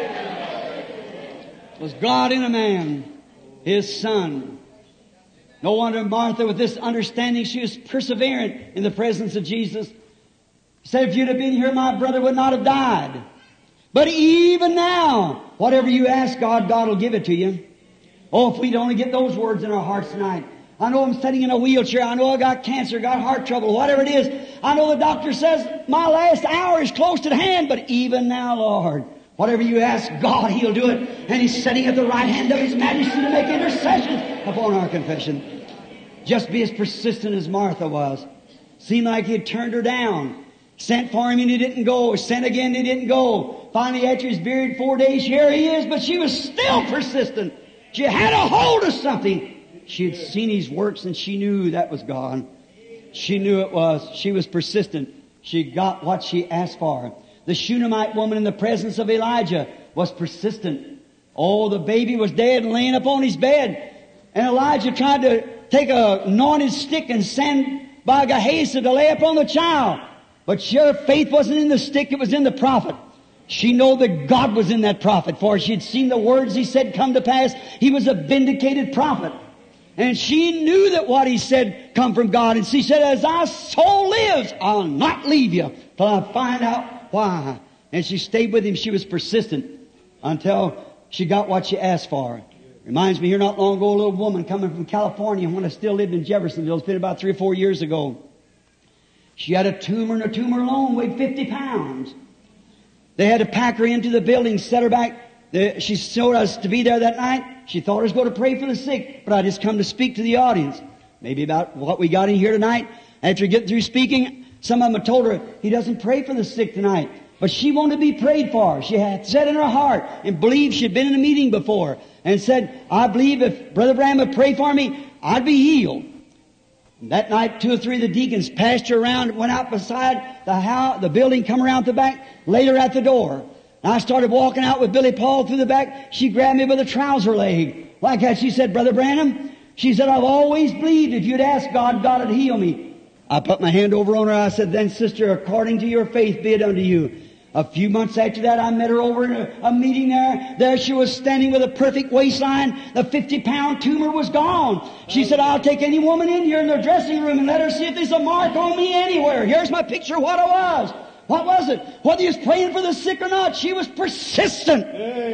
It was God in a man, His Son. No wonder Martha, with this understanding, she was perseverant in the presence of Jesus. Said, if you'd have been here, my brother would not have died. But even now, whatever you ask God, God will give it to you. Oh, if we'd only get those words in our hearts tonight. I know I'm sitting in a wheelchair. I know I got cancer, got heart trouble, whatever it is. I know the doctor says my last hour is close at hand. But even now, Lord, whatever you ask God, He'll do it. And He's sitting at the right hand of His Majesty to make intercession upon our confession. Just be as persistent as Martha was. Seemed like He had turned her down. Sent for him and he didn't go. Sent again and he didn't go. Finally, after he's buried four days, here he is. But she was still persistent. She had a hold of something. She had seen His works and she knew that was God. She knew it was. She was persistent. She got what she asked for. The Shunammite woman in the presence of Elijah was persistent. Oh, the baby was dead and laying upon his bed. And Elijah tried to take a anointed stick and send by Gehazi to lay upon the child. But her faith wasn't in the stick, it was in the prophet. She knew that God was in that prophet, for she had seen the words he said come to pass. He was a vindicated prophet. And she knew that what he said come from God. And she said, as thy soul lives, I'll not leave you till I find out why. And she stayed with him. She was persistent until she got what she asked for. Reminds me here not long ago, a little woman coming from California when I still lived in Jeffersonville. It's been about three or four years ago. She had a tumor, and a tumor alone weighed fifty pounds. They had to pack her into the building, set her back. She showed us to be there that night. She thought I was going to pray for the sick, but I just come to speak to the audience. maybe about what we got in here tonight. After getting through speaking, some of them have told her, he doesn't pray for the sick tonight. But she wanted to be prayed for. She had said in her heart and believed she'd been in a meeting before and said, I believe if Brother Branham would pray for me, I'd be healed. And that night, two or three of the deacons passed her around, went out beside the house, the building, come around the back, laid her at the door. And I started walking out with Billy Paul through the back. She grabbed me by the trouser leg. Like that, she said, Brother Branham, she said, I've always believed if you'd ask God, God would heal me. I put my hand over on her. I said, then sister, according to your faith be it unto you. A few months after that, I met her over in a, a meeting there. There she was standing with a perfect waistline. The fifty-pound tumor was gone. She said, I'll take any woman in here in their dressing room and let her see if there's a mark on me anywhere. Here's my picture of what it was. What was it? Whether he was praying for the sick or not, she was persistent.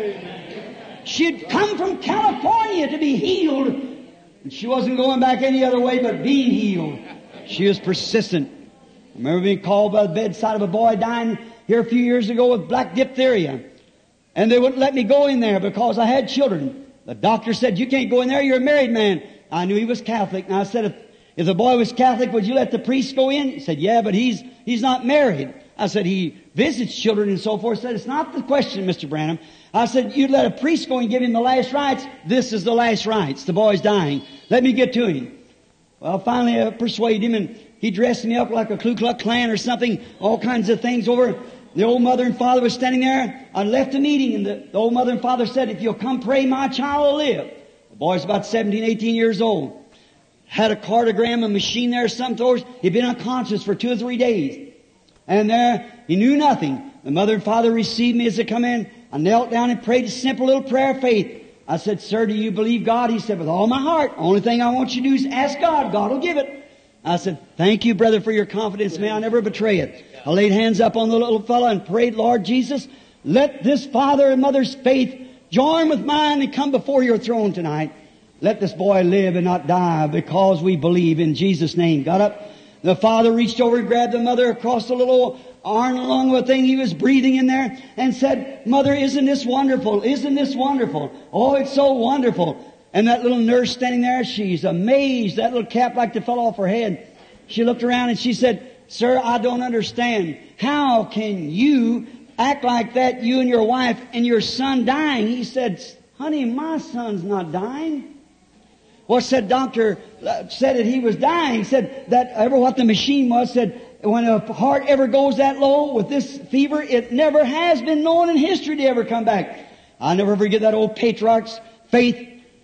She'd come from California to be healed. And she wasn't going back any other way but being healed. She was persistent. I remember being called by the bedside of a boy dying here a few years ago with black diphtheria. And they wouldn't let me go in there because I had children. The doctor said, you can't go in there, you're a married man. I knew he was Catholic. And I said, if, if the boy was Catholic, would you let the priest go in? He said, yeah, but he's he's not married. I said, he visits children and so forth. I said, it's not the question, Mister Branham. I said, you'd let a priest go and give him the last rites. This is the last rites. The boy's dying. Let me get to him. Well, finally I persuaded him, and he dressed me up like a Ku Klux Klan or something, all kinds of things over. The old mother and father was standing there. I left the meeting, and the, the old mother and father said, if you'll come pray, my child will live. The boy's about seventeen, eighteen years old. Had a cardiogram, a machine there, some throws. He'd been unconscious for two or three days. And there, he knew nothing. The mother and father received me as they come in. I knelt down and prayed a simple little prayer of faith. I said, sir, do you believe God? He said, with all my heart. Only thing I want you to do is ask God. God will give it. I said, thank you, brother, for your confidence. May I never betray it. I laid hands up on the little fellow and prayed, Lord Jesus, let this father and mother's faith join with mine and come before your throne tonight. Let this boy live and not die because we believe in Jesus' name. Got up. The father reached over and grabbed the mother across the little arm along the thing he was breathing in there and said, Mother, isn't this wonderful? Isn't this wonderful? Oh, it's so wonderful. And that little nurse standing there, she's amazed. That little cap like to fell off her head. She looked around and she said, Sir, I don't understand. How can you act like that, you and your wife and your son dying? He said, honey, my son's not dying. Well, said doctor, uh, said that he was dying. Said that ever what the machine was, said when a heart ever goes that low with this fever, it never has been known in history to ever come back. I'll never forget that old patriarch's faith.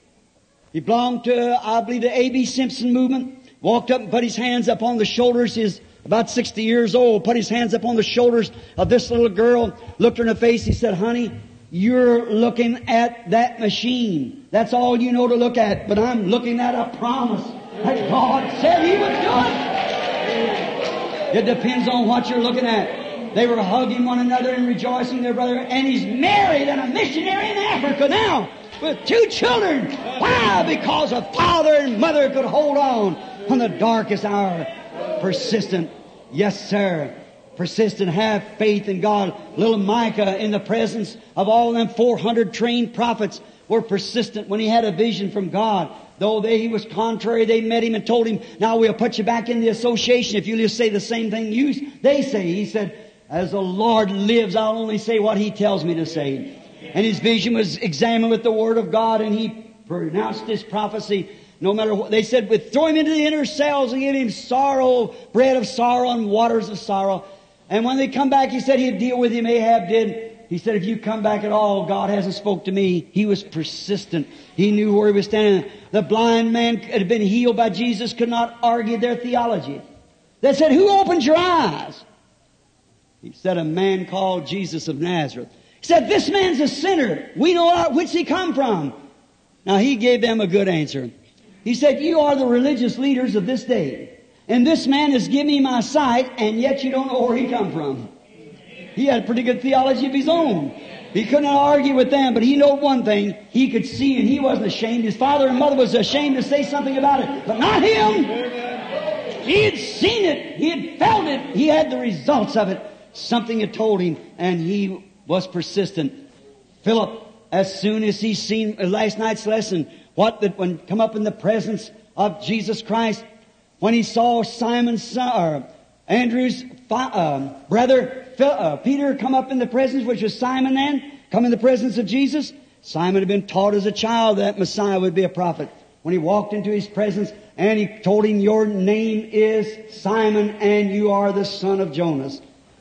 He belonged to, I believe, the A B Simpson movement. Walked up and put his hands up on the shoulders. He's about sixty years old. Put his hands up on the shoulders of this little girl. Looked her in the face. He said, honey, you're looking at that machine. That's all you know to look at. But I'm looking at a promise that God said He would do it. It depends on what you're looking at. They were hugging one another and rejoicing their brother. And he's married and a missionary in Africa now with two children. Why? Because a father and mother could hold on on the darkest hour. Persistent. Yes, sir. Persistent. Have faith in God. Little Micah, in the presence of all them four hundred trained prophets, were persistent when he had a vision from God. Though they, he was contrary, they met him and told him, now we'll put you back in the association if you just say the same thing you, they say. He said, as the Lord lives, I'll only say what He tells me to say. And his vision was examined with the Word of God, and he pronounced his prophecy. No matter what, they said, with throw him into the inner cells and give him sorrow, bread of sorrow and waters of sorrow. And when they come back, he said he'd deal with him. Ahab did. He said, if you come back at all, God hasn't spoke to me. He was persistent. He knew where he was standing. The blind man had been healed by Jesus, could not argue their theology. They said, who opened your eyes? He said, a man called Jesus of Nazareth. He said, this man's a sinner. We know not whence he come from. Now he gave them a good answer. He said, you are the religious leaders of this day. And this man has given me my sight, and yet you don't know where he come from. He had pretty good theology of his own. He could not argue with them, but he knew one thing. He could see, and he wasn't ashamed. His father and mother was ashamed to say something about it, but not him. He had seen it. He had felt it. He had the results of it. Something had told him, and he was persistent. Philip, as soon as he seen last night's lesson, what that when come up in the presence of Jesus Christ, when he saw Simon's son, or Andrew's uh, brother uh, Peter come up in the presence, which was Simon then, come in the presence of Jesus, Simon had been taught as a child that Messiah would be a prophet. When he walked into his presence and he told him, your name is Simon and you are the son of Jonas.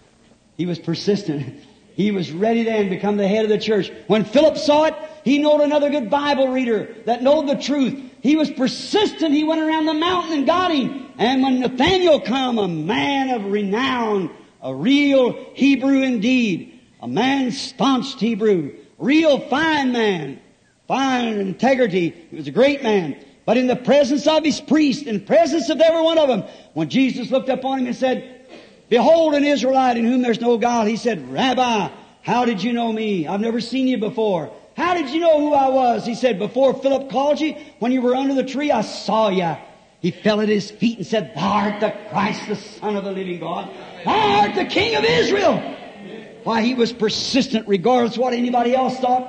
He was persistent. He was ready then to become the head of the church. When Philip saw it, he knowed another good Bible reader that knowed the truth. He was persistent. He went around the mountain and got him. And when Nathanael come, a man of renown, a real Hebrew indeed, a man staunch Hebrew, real fine man, fine integrity. He was a great man. But in the presence of his priest, in the presence of every one of them, when Jesus looked upon him and said, behold an Israelite in whom there's no God, he said, Rabbi, how did you know me? I've never seen you before. How did you know who I was? He said, before Philip called you, when you were under the tree, I saw you. He fell at his feet and said, thou art the Christ, the Son of the living God. Thou art the King of Israel. Why, he was persistent regardless of what anybody else thought.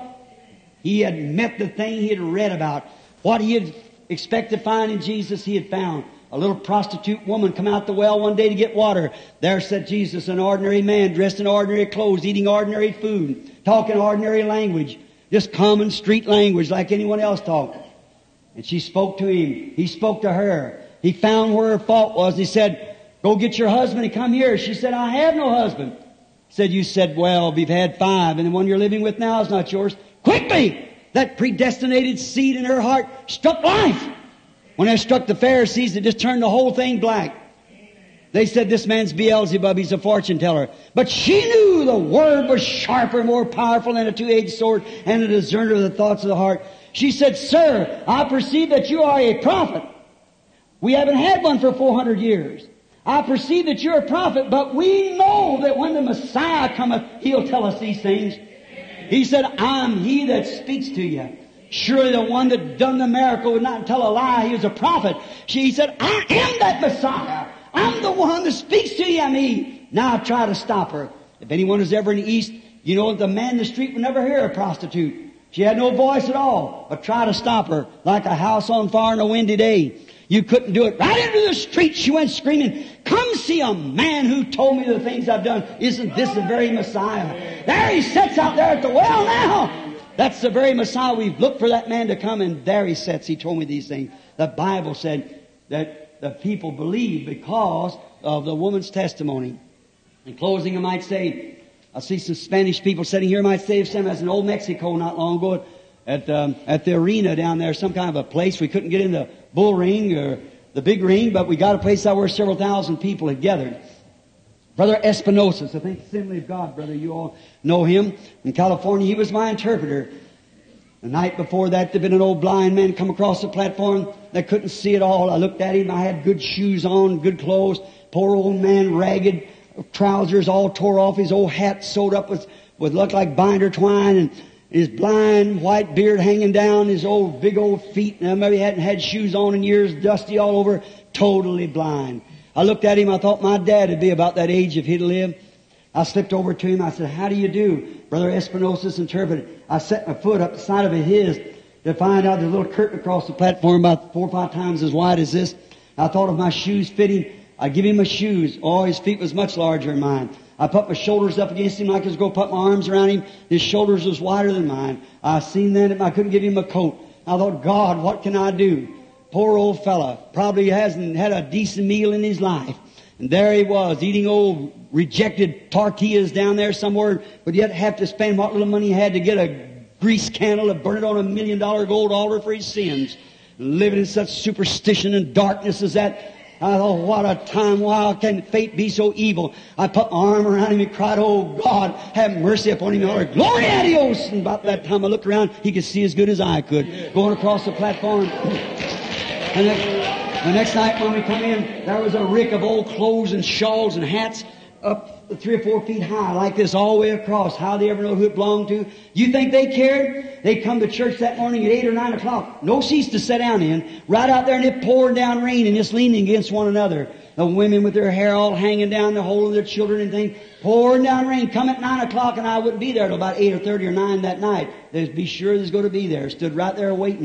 He had met the thing he had read about. What he had expected to find in Jesus, he had found. A little prostitute woman come out the well one day to get water. There sat Jesus, an ordinary man, dressed in ordinary clothes, eating ordinary food, talking ordinary language, just common street language like anyone else talked. And she spoke to him. He spoke to her. He found where her fault was. He said, go get your husband and come here. She said, I have no husband. He said, you said, well, we've had five, and the one you're living with now is not yours. Quickly! That predestinated seed in her heart struck life. When it struck the Pharisees, it just turned the whole thing black. They said, this man's Beelzebub, he's a fortune teller. But she knew the Word was sharper, more powerful than a two-edged sword, and a discerner of the thoughts of the heart. She said, sir, I perceive that you are a prophet. We haven't had one for four hundred years. I perceive that you're a prophet, but we know that when the Messiah cometh, He'll tell us these things. He said, I'm He that speaks to you. Surely the one that done the miracle would not tell a lie. He was a prophet. She said, I am that Messiah. I'm the one that speaks to you, me. Now I try to stop her. If anyone is ever in the East, you know the man in the street would never hear a prostitute. She had no voice at all. But try to stop her like a house on fire on a windy day. You couldn't do it. Right into the street she went screaming, come see a man who told me the things I've done. Isn't this the very Messiah? There he sits out there at the well now. That's the very Messiah. We've looked for that man to come, and there he sits. He told me these things. The Bible said that the people believed because of the woman's testimony. In closing, I might say, I see some Spanish people sitting here. I might say some as in Old Mexico not long ago at um, at the arena down there, some kind of a place. We couldn't get in the bull ring or the big ring, but we got a place out where several thousand people had gathered. Brother Espinosa, I think Assembly of God, brother, you all know him. In California, he was my interpreter. The night before that, there'd been an old blind man come across the platform that couldn't see at all. I looked at him. I had good shoes on, good clothes. Poor old man, ragged trousers all tore off. His old hat sewed up with, with looked like binder twine, and his blind white beard hanging down, his old big old feet. Now, maybe he hadn't had shoes on in years, dusty all over, totally blind. I looked at him. I thought my dad would be about that age if he'd lived. I slipped over to him. I said, how do you do? Brother Espinosa's interpreted. I set my foot up the side of his to find out there's a little curtain across the platform about four or five times as wide as this. I thought of my shoes fitting. I give him my shoes. Oh, his feet was much larger than mine. I put my shoulders up against him like I was going to put my arms around him. His shoulders was wider than mine. I seen then I couldn't give him a coat. I thought, God, what can I do? Poor old fella. Probably hasn't had a decent meal in his life. And there he was, eating old rejected tortillas down there somewhere, but yet have to spend what little money he had to get a grease candle to burn it on a million dollar gold altar for his sins. Living in such superstition and darkness as that. I thought, what a time. Why can fate be so evil? I put my arm around him and cried, oh God, have mercy upon him. And glory a Dios. And about that time I looked around, he could see as good as I could. Going across the platform. And the, the next night when we come in, there was a rick of old clothes and shawls and hats up three or four feet high like this all the way across. How they ever know who it belonged to? You think they cared? They come to church that morning at eight or nine o'clock. No seats to sit down in. Right out there and it poured down rain and just leaning against one another. The women with their hair all hanging down, they're holding their children and things. Pouring down rain. Come at nine o'clock and I wouldn't be there till about eight or thirty or nine that night. They'd be sure there's going to be there. Stood right there waiting.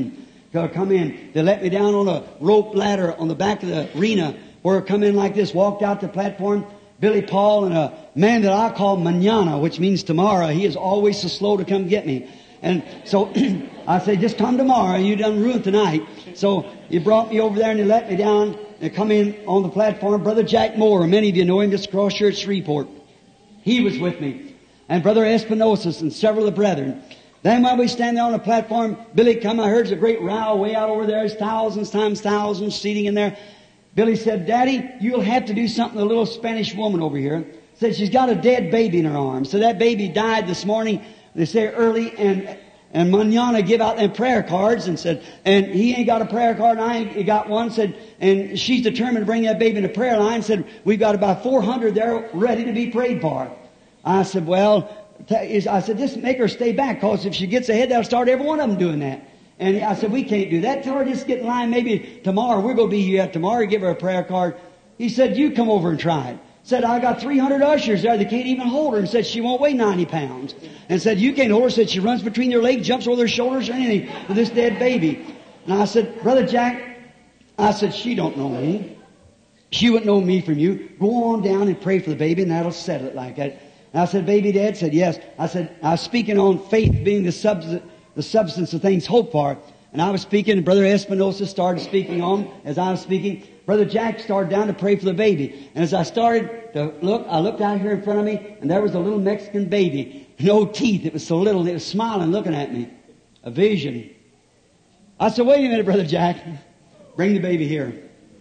to come in. They let me down on a rope ladder on the back of the arena where I come in like this, walked out the platform. Billy Paul and a man that I call Manana, which means tomorrow. He is always so slow to come get me. And so I said, just come tomorrow. You done ruined tonight. So you brought me over there and you let me down and come in on the platform. Brother Jack Moore, many of you know him, just across here at Shreveport. He was with me. And Brother Espinosa and several of the brethren. Then while we stand there on the platform, Billy come, I heard there's a great row way out over there. There's thousands times thousands seating in there. Billy said, Daddy, you'll have to do something to a little Spanish woman over here. Said she's got a dead baby in her arms. So that baby died this morning, they say early, and and Manana give out them prayer cards and said, and he ain't got a prayer card and I ain't got one. Said, and she's determined to bring that baby in the prayer line. Said, we've got about four hundred there ready to be prayed for. I said, well, I said, just make her stay back, because if she gets ahead, that'll start every one of them doing that. And I said, we can't do that. Tell her just get in line. Maybe tomorrow, we're going to be here tomorrow. Give her a prayer card. He said, you come over and try it. Said, I got three hundred ushers there. They can't even hold her. And said, she won't weigh ninety pounds. And said, you can't hold her. Said, she runs between their legs, jumps over their shoulders or anything with this dead baby. And I said, Brother Jack, I said, she don't know me. She wouldn't know me from you. Go on down and pray for the baby and that'll settle it like that. And I said, baby, Dad? Said, yes. I said, I was speaking on faith being the substance, the substance of things hoped for. And I was speaking, and Brother Espinosa started speaking on as I was speaking. Brother Jack started down to pray for the baby. And as I started to look, I looked out here in front of me, and there was a little Mexican baby. No teeth. It was so little. It was smiling, looking at me. A vision. I said, wait a minute, Brother Jack. Bring the baby here.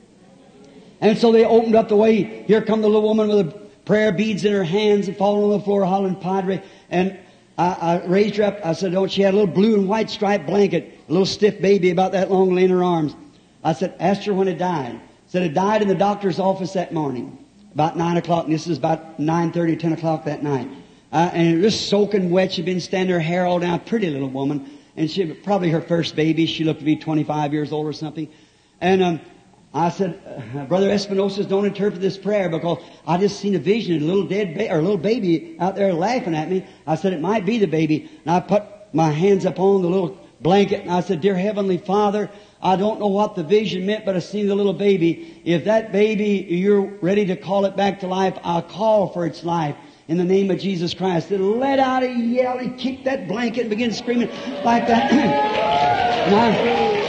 And so they opened up the way. Here come the little woman with the prayer beads in her hands and falling on the floor, hollering, Padre. And I, I raised her up. I said, oh, she had a little blue and white striped blanket, a little stiff baby about that long laying in her arms. I said, asked her when it died. Said it died in the doctor's office that morning, about nine o'clock. And this is about nine thirty, ten o'clock that night. Uh, and it was soaking wet. She'd been standing her hair all down, pretty little woman. And she probably her first baby. She looked to be twenty-five years old or something. And um, I said, uh, Brother Espinosa, don't interpret this prayer, because I just seen a vision of a little dead ba- or a little baby out there laughing at me. I said, it might be the baby. And I put my hands up on the little blanket and I said, Dear Heavenly Father, I don't know what the vision meant, but I seen the little baby. If that baby, you're ready to call it back to life, I'll call for its life in the name of Jesus Christ. It let out a yell. He kicked that blanket and began screaming like that. And I,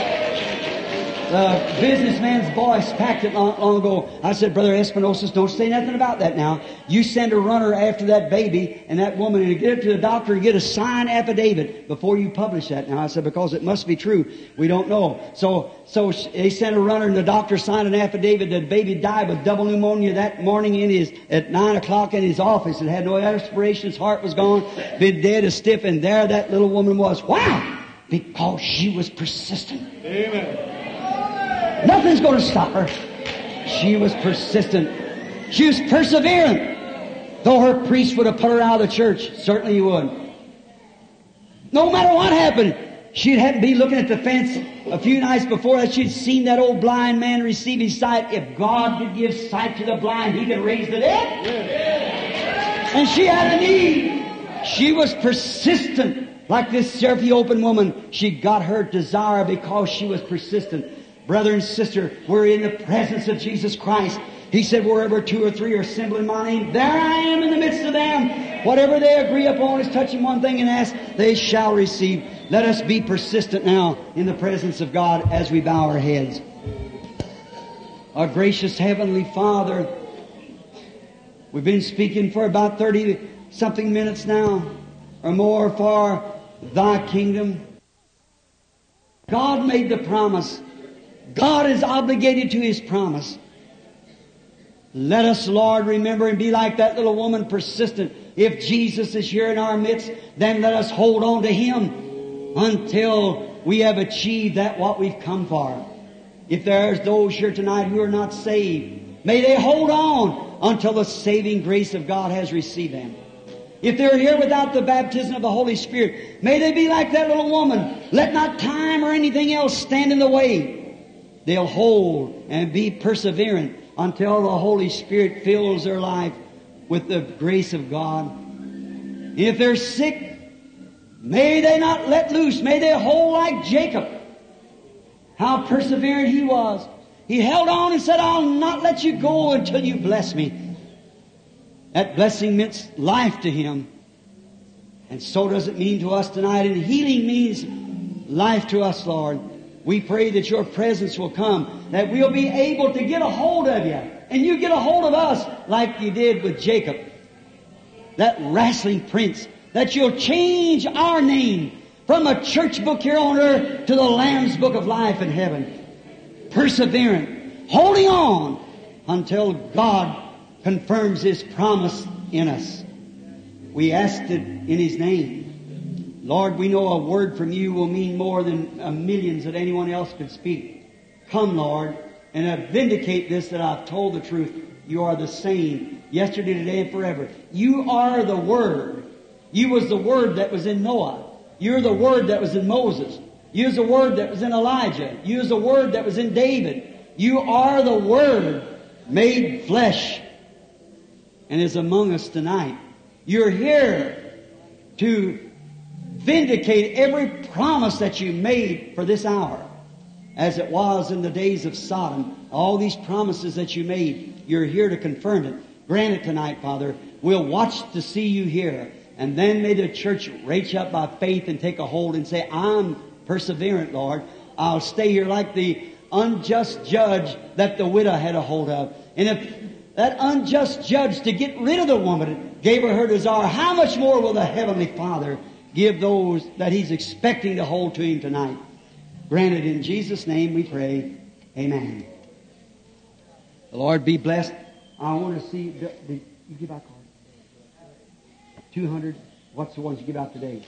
the businessman's voice packed it long, long ago. I said, Brother Espinosa, don't say nothing about that now. You send a runner after that baby and that woman and get it to the doctor and get a signed affidavit before you publish that. Now I said, because it must be true. We don't know. So, so they sent a runner and the doctor signed an affidavit that the baby died with double pneumonia that morning in his, at nine o'clock in his office. It had no respiration. His heart was gone. Been dead as stiff. And there that little woman was. Wow! Because she was persistent. Amen. Nothing's going to stop her. She was persistent. She was perseverant. Though her priest would have put her out of the church, certainly he would. No matter what happened, she'd have to be looking at the fence a few nights before that. She'd seen that old blind man receive his sight. If God could give sight to the blind, He could raise the dead. And she had a need. She was persistent. Like this Ethiopian woman, she got her desire because she was persistent. Brother and sister, we're in the presence of Jesus Christ. He said, wherever two or three are assembled in my name, there I am in the midst of them. Whatever they agree upon is touching one thing and ask, they shall receive. Let us be persistent now in the presence of God as we bow our heads. Our gracious Heavenly Father, we've been speaking for about thirty something minutes now, or more, for Thy kingdom. God made the promise. God is obligated to His promise. Let us, Lord, remember and be like that little woman, persistent. If Jesus is here in our midst, then let us hold on to Him until we have achieved that what we've come for. If there's those here tonight who are not saved, may they hold on until the saving grace of God has received them. If they're here without the baptism of the Holy Spirit, may they be like that little woman. Let not time or anything else stand in the way. They'll hold and be perseverant until the Holy Spirit fills their life with the grace of God. If they're sick, may they not let loose. May they hold like Jacob. How perseverant he was. He held on and said, I'll not let you go until you bless me. That blessing meant life to him. And so does it mean to us tonight. And healing means life to us, Lord. We pray that your presence will come, that we'll be able to get a hold of you. And you get a hold of us like you did with Jacob, that wrestling prince, that you'll change our name from a church book here on earth to the Lamb's book of life in heaven. Perseverant, holding on until God confirms His promise in us. We asked it in His name. Lord, we know a word from you will mean more than uh, millions that anyone else could speak. Come, Lord, and uh, vindicate this that I've told the truth. You are the same yesterday, today, and forever. You are the Word. You was the Word that was in Noah. You're the Word that was in Moses. You was the Word that was in Elijah. You was the Word that was in David. You are the Word made flesh and is among us tonight. You're here to vindicate every promise that you made for this hour, as it was in the days of Sodom. All these promises that you made, you're here to confirm it. Grant it tonight, Father. We'll watch to see you here. And then may the church reach up by faith and take a hold and say, I'm perseverant, Lord. I'll stay here like the unjust judge that the widow had a hold of. And if that unjust judge to get rid of the woman gave her her desire, how much more will the Heavenly Father give those that He's expecting to hold to Him tonight? Granted, in Jesus' name we pray. Amen. The Lord be blessed. I want to see, the, the, you give out cards? two hundred. What's the ones you give out today?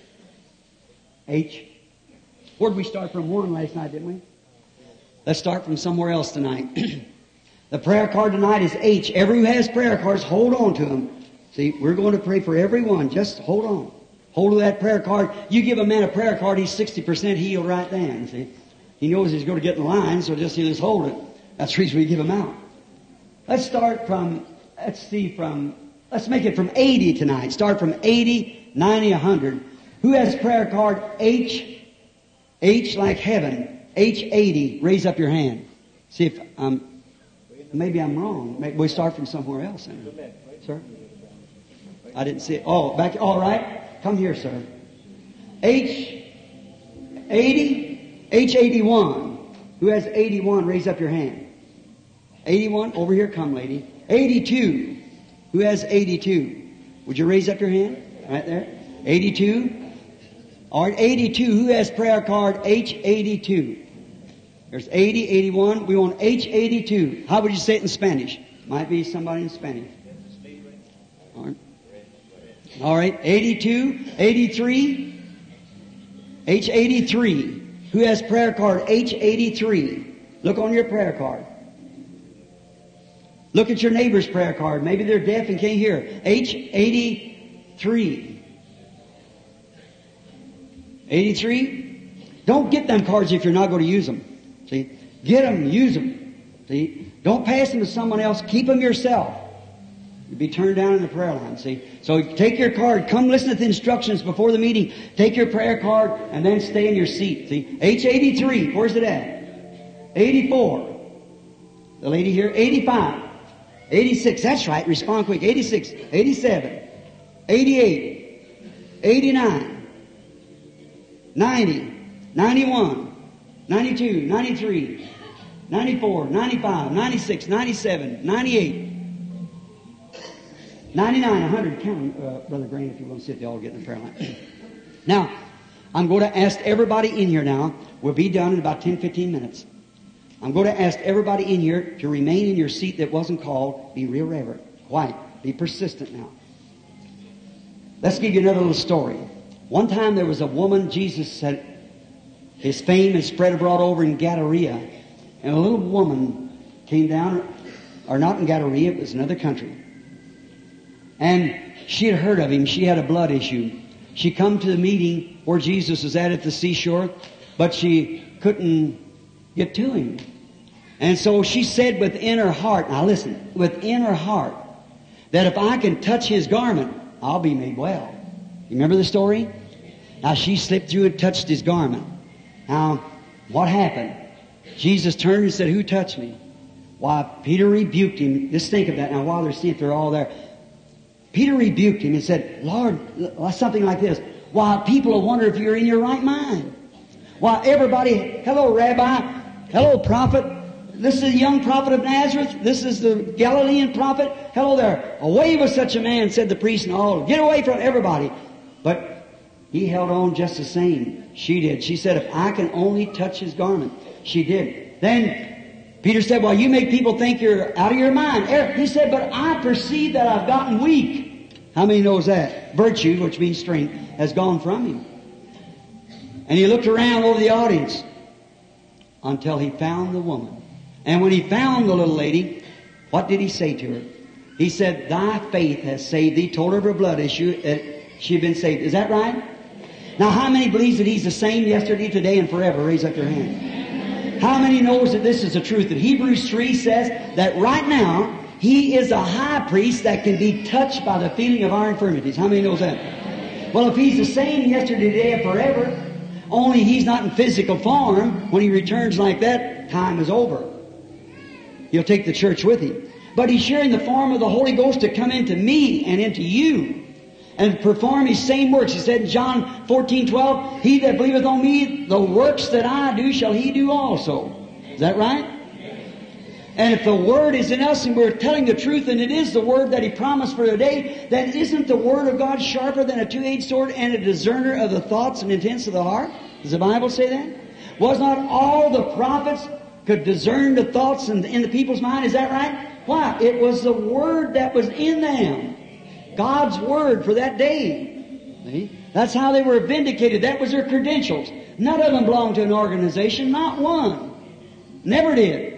H. Where did we start from? One last night, didn't we? Let's start from somewhere else tonight. The prayer card tonight is H. Everyone who has prayer cards, hold on to them. See, we're going to pray for everyone. Just hold on. Hold of that prayer card. You give a man a prayer card, he's sixty percent healed right then. See, he knows he's going to get in line, so just, just hold it. That's the reason we give them out. Let's start from, let's see, from, let's make it from eighty tonight. Start from eighty, ninety, one hundred. Who has prayer card H? H like heaven. H eighty. Raise up your hand. See if um, maybe I'm wrong. Maybe we start from somewhere else. Then. Sir? I didn't see it. Oh, back. All right. Come here, sir. H eighty. H eighty-one. Who has eighty-one? Raise up your hand. eighty-one. Over here, come, lady. eighty-two. Who has eighty-two? Would you raise up your hand? Right there. eighty-two. All right, eighty-two. Who has prayer card H eighty-two? There's eighty, eighty-one. We want H eighty-two. How would you say it in Spanish? Might be somebody in Spanish. All right. All right, eighty-two, eighty-three. H eighty-three. Who has prayer card H eighty-three? Look on your prayer card. Look at your neighbor's prayer card. Maybe they're deaf and can't hear. H eighty-three. eighty-three? Don't get them cards if you're not going to use them. See? Get them, use them. See? Don't pass them to someone else. Keep them yourself. You'll be turned down in the prayer line, see? So take your card. Come listen to the instructions before the meeting. Take your prayer card and then stay in your seat, see? H eighty-three. Where's it at? eighty-four. The lady here. eighty-five. eighty-six. That's right. Respond quick. eighty-six. eighty-seven. eighty-eight. eighty-nine. ninety. ninety-one. ninety-two. ninety-three. ninety-four. ninety-five. ninety-six. ninety-seven. ninety-eight. ninety-nine. one hundred. Count them, uh, Brother Grant, if you want to sit there, all get in the prayer line. Now, I'm going to ask everybody in here now. We'll be done in about ten, fifteen minutes. I'm going to ask everybody in here to remain in your seat that wasn't called. Be real reverent. Quiet. Be persistent now. Let's give you another little story. One time there was a woman, Jesus said, his fame had spread abroad over in Gadara. And a little woman came down, or not in Gadara, it was another country. And she had heard of him. She had a blood issue. She come to the meeting where Jesus was at at the seashore, but she couldn't get to him. And so she said within her heart, now listen, within her heart, that if I can touch his garment, I'll be made well. You remember the story? Now she slipped through and touched his garment. Now, What happened? Jesus turned and said, who touched me? Why, Peter rebuked him. Just think of that now while they're seeing if they're all there. Peter rebuked him and said, Lord, something like this. Why, people will wonder if you're in your right mind. Why, everybody, hello, Rabbi. Hello, prophet. This is the young prophet of Nazareth. This is the Galilean prophet. Hello there. Away with such a man, said the priest and all. Get away from everybody. But he held on just the same. She did. She said, if I can only touch his garment. She did. Then Peter said, well, you make people think you're out of your mind. He said, but I perceive that I've gotten weak. How many knows that? Virtue, which means strength, has gone from him. And he looked around over the audience until he found the woman. And when he found the little lady, what did he say to her? He said, thy faith has saved thee. Told her of her blood issue. Uh, she had been saved. Is that right? Now, how many believes that he's the same yesterday, today, and forever? Raise up your hand. How many knows that this is the truth? That Hebrews three says that right now, he is a high priest that can be touched by the feeling of our infirmities. How many knows that? Well, if he's the same yesterday, today, and forever, only he's not in physical form, when he returns like that, time is over. He'll take the church with him. But he's sharing the form of the Holy Ghost to come into me and into you and perform his same works. He said in John fourteen twelve, he that believeth on me, the works that I do shall he do also. Is that right? And if the Word is in us and we're telling the truth and it is the Word that he promised for today, then isn't the Word of God sharper than a two-edged sword and a discerner of the thoughts and intents of the heart? Does the Bible say that? Was not all the prophets could discern the thoughts in, in the people's mind? Is that right? Why? It was the Word that was in them. God's Word for that day. See? That's how they were vindicated. That was their credentials. None of them belonged to an organization. Not one. Never did.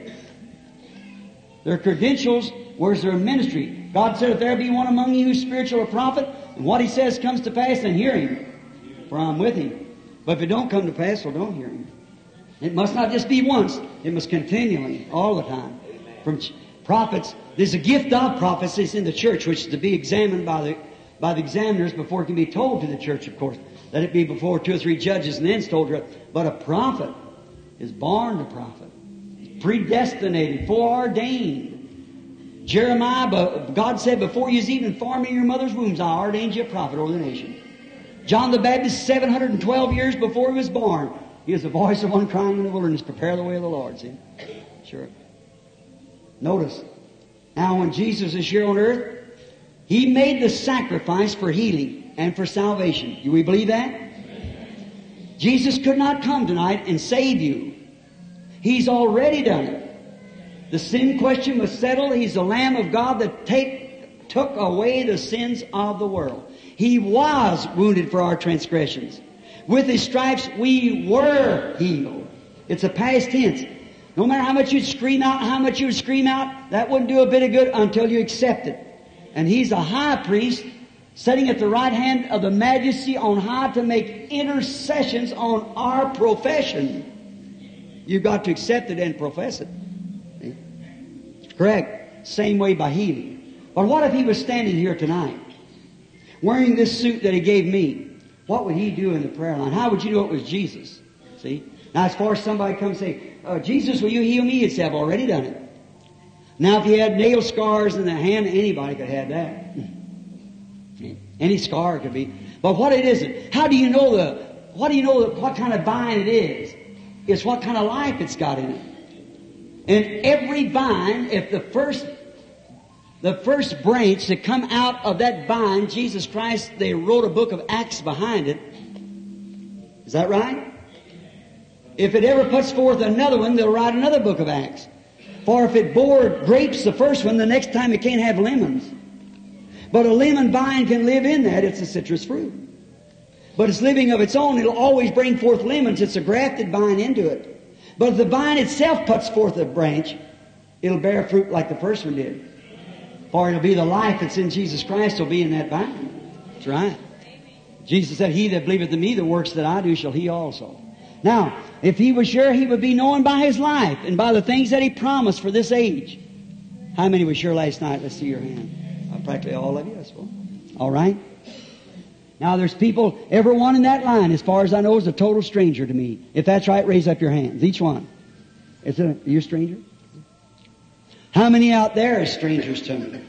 Their credentials was their ministry. God said, if there be one among you who's spiritual or prophet, and what he says comes to pass, then hear him, for I'm with him. But if it don't come to pass, well, don't hear him. It must not just be once. It must continually, all the time. From ch- prophets, there's a gift of prophecies in the church, which is to be examined by the by the examiners before it can be told to the church, of course. Let it be before two or three judges and then it's told to it. But a prophet is born to prophet. Predestinated, foreordained. Jeremiah, God said, before you was even formed in your mother's wombs, I ordained you a prophet over the nation. John the Baptist, seven hundred twelve years before he was born, he was the voice of one crying in the wilderness, prepare the way of the Lord. See? Sure. Notice. Now when Jesus is here on earth, he made the sacrifice for healing and for salvation. Do we believe that? Jesus could not come tonight and save you. He's already done it. The sin question was settled. He's the Lamb of God that take, took away the sins of the world. He was wounded for our transgressions. With his stripes we were healed. It's a past tense. No matter how much you'd scream out, how much you'd scream out, that wouldn't do a bit of good until you accept it. And he's a high priest sitting at the right hand of the majesty on high to make intercessions on our profession. You've got to accept it and profess it. See? Correct. Same way by healing. But what if he was standing here tonight, wearing this suit that he gave me? What would he do in the prayer line? How would you know it was Jesus? See? Now as far as somebody comes and say, uh, Jesus, will you heal me? He'd say, I've already done it. Now if he had nail scars in the hand, anybody could have that. Any scar could be. But what it isn't, how do you know the, what do you know the, what kind of vine it is? It's what kind of life it's got in it. And every vine, if the first, the first branch that come out of that vine, Jesus Christ, they wrote a book of Acts behind it. Is that right? If it ever puts forth another one, they'll write another book of Acts. For if it bore grapes the first one, the next time it can't have lemons. But a lemon vine can live in that. It's a citrus fruit. But it's living of its own. It'll always bring forth lemons. It's a grafted vine into it. But if the vine itself puts forth a branch, it'll bear fruit like the first one did. For it'll be the life that's in Jesus Christ will be in that vine. That's right. Jesus said, he that believeth in me, the works that I do shall he also. Now, if he was sure, he would be known by his life and by the things that he promised for this age. How many were sure last night? Let's see your hand. Uh, practically all of you, I suppose. All right. Now there's people, everyone in that line, as far as I know, is a total stranger to me. If that's right, raise up your hands. Each one. Is it a, are you a stranger? How many out there are strangers to me?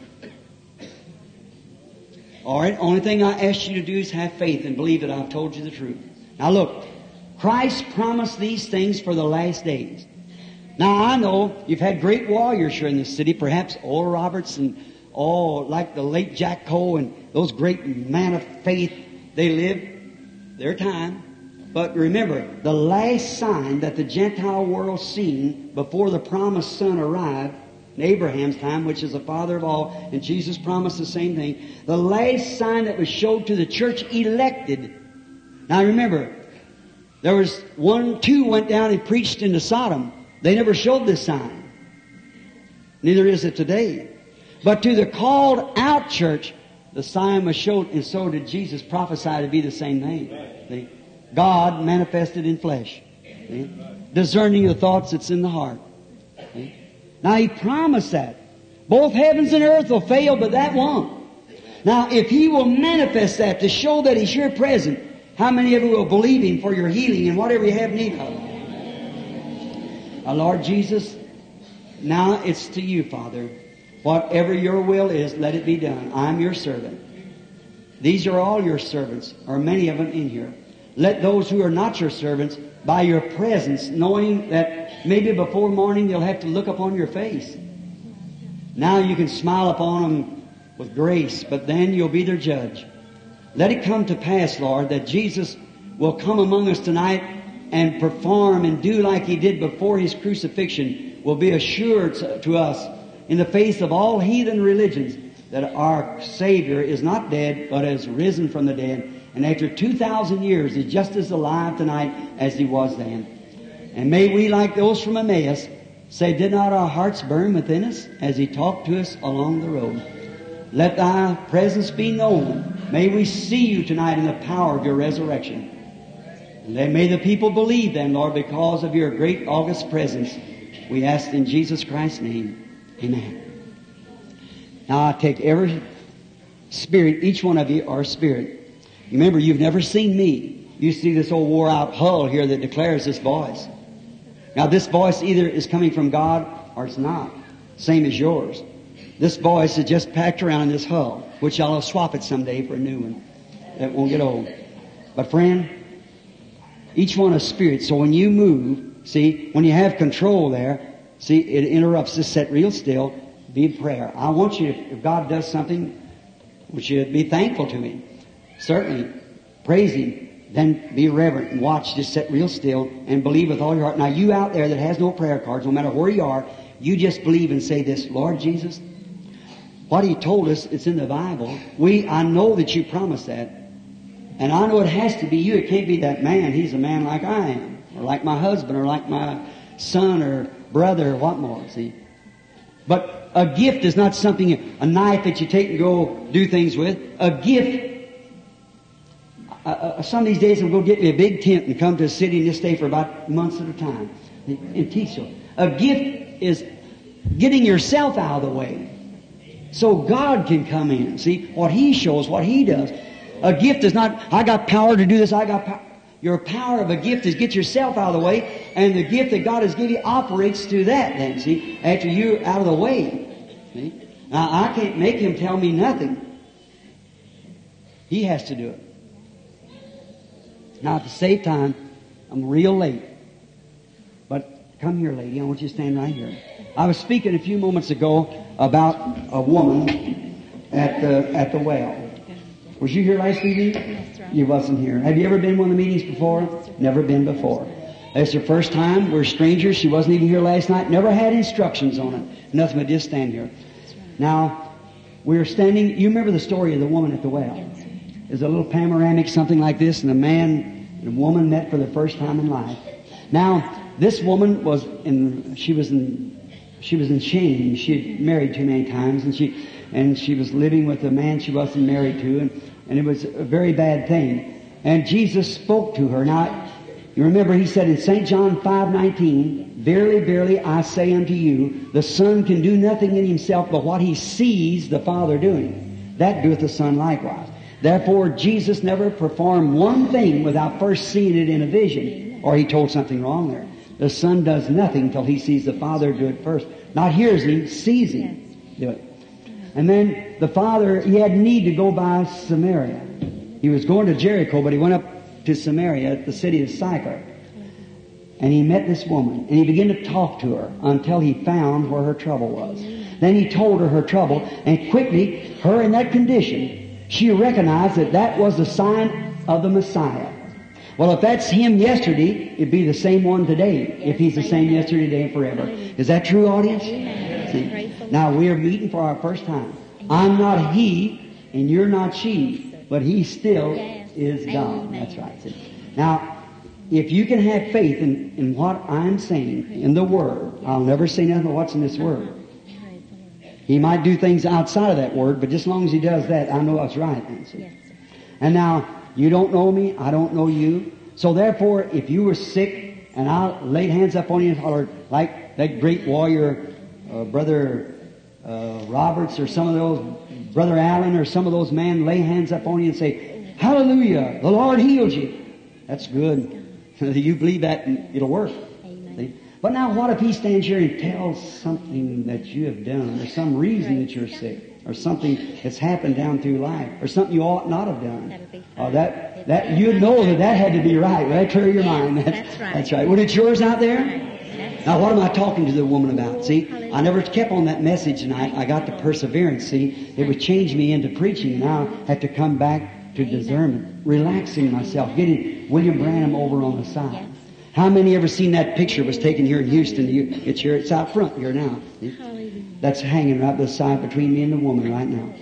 All right, only thing I ask you to do is have faith and believe that I've told you the truth. Now look, Christ promised these things for the last days. Now I know you've had great warriors here in this city, perhaps Oral Roberts and oh, like the late Jack Cole and those great men of faith. They lived their time. But remember, the last sign that the Gentile world seen before the promised Son arrived in Abraham's time, which is the father of all, and Jesus promised the same thing. The last sign that was showed to the church elected. Now remember, there was one, two went down and preached into Sodom. They never showed this sign. Neither is it today. But to the called out church, the sign was showed, and so did Jesus prophesy to be the same thing. See? God manifested in flesh. See? Discerning the thoughts that's in the heart. See? Now He promised that. Both heavens and earth will fail, but that won't. Now if He will manifest that to show that He's here present, how many of you will believe Him for your healing and whatever you have need of? Now Lord Jesus, now it's to You, Father. Whatever Your will is, let it be done. I'm Your servant. These are all Your servants, or many of them in here. Let those who are not Your servants, by Your presence, knowing that maybe before morning they'll have to look upon Your face. Now You can smile upon them with grace, but then You'll be their judge. Let it come to pass, Lord, that Jesus will come among us tonight and perform and do like He did before His crucifixion, will be assured to us in the face of all heathen religions that our Savior is not dead, but has risen from the dead. And after two thousand years is just as alive tonight as He was then. And may we, like those from Emmaus, say, did not our hearts burn within us as He talked to us along the road? Let Thy presence be known. May we see You tonight in the power of Your resurrection. And then may the people believe then, Lord, because of Your great august presence. We ask in Jesus Christ's name. Amen. Now I take every spirit, each one of you are a spirit. Remember, you've never seen me. You see this old wore out hull here that declares this voice. Now this voice either is coming from God or it's not. Same as yours. This voice is just packed around in this hull, which I'll swap it someday for a new one that won't get old. But friend, each one is spirit. So when you move, see, when you have control there, see, it interrupts. Just sit real still. Be in prayer. I want you, if God does something, I want you to be thankful to Him. Certainly. Praise Him. Then be reverent and watch. Just sit real still and believe with all your heart. Now you out there that has no prayer cards, no matter where you are, you just believe and say this, Lord Jesus, what He told us, it's in the Bible. We, I know that You promised that. And I know it has to be You. It can't be that man. He's a man like I am. Or like my husband, or like my son, or brother, or what more, see. But a gift is not something, a knife that you take and go do things with. A gift, uh, uh, some of these days I'm going to get me a big tent and come to a city and just stay for about months at a time and teach you. A gift is getting yourself out of the way so God can come in. See, what He shows, what He does. A gift is not, I got power to do this, I got power. Your power of a gift is get yourself out of the way, and the gift that God has given you operates through that then, see, after you're out of the way. See? Now, I can't make Him tell me nothing. He has to do it. Now, at the same time, I'm real late. But come here, lady. I want you to stand right here. I was speaking a few moments ago about a woman at the, at the well. Was you here last evening? That's right. You wasn't here. Have you ever been in one of the meetings before? Never been before. That's her first time. We're strangers. She wasn't even here last night. Never had instructions on it. Nothing but just stand here. Right. Now, we were standing. You remember the story of the woman at the well? Right. There's a little panoramic, something like this, and a man and a woman met for the first time in life. Now, this woman was in. She was in. She was in shame. She had married too many times, and she and she was living with a man she wasn't married to, and. And it was a very bad thing. And Jesus spoke to her. Now, you remember He said in Saint John five nineteen, Verily, verily, I say unto you, the Son can do nothing in Himself but what He sees the Father doing. That doeth the Son likewise. Therefore, Jesus never performed one thing without first seeing it in a vision, or He told something wrong there. The Son does nothing till He sees the Father do it first. Not hears Him, sees Him do it. And then the Father, He had need to go by Samaria. He was going to Jericho, but He went up to Samaria at the city of Sychar. And He met this woman, and He began to talk to her until He found where her trouble was. Then He told her her trouble, and quickly, her in that condition, she recognized that that was the sign of the Messiah. Well, if that's Him yesterday, it'd be the same one today, if He's the same yesterday, today, and forever. Is that true, audience? See? Now, we are meeting for our first time. I'm not He, and you're not she, but He still is God. That's right. See? Now, if you can have faith in, in what I'm saying, in the Word, I'll never say nothing but what's in this Word. He might do things outside of that Word, but just as long as He does that, I know what's right. Yes, and now, you don't know me, I don't know you. So therefore, if you were sick, and I laid hands up on you and hollered, like that great warrior, uh, Brother uh, Roberts, or some of those, Brother Allen, or some of those men lay hands up on you and say, Hallelujah, the Lord healed you. That's good. You believe that, and it'll work. See? But now what if he stands here and tells something that you have done, or some reason that you're sick, or something that's happened down through life, or something you ought not have done? Or that, that, you'd know that that had to be right. Would that clear your mind? That's, that's right. That's right. Well, it's yours out there? Now, what am I talking to the woman about? See, I never kept on that message tonight. I got the perseverance. See, it would change me into preaching. Now I have to come back to discernment, relaxing myself, getting William Branham over on the side. How many ever seen that picture? It was taken here in Houston. It's here. It's out front here now. That's hanging right beside between me and the woman right now.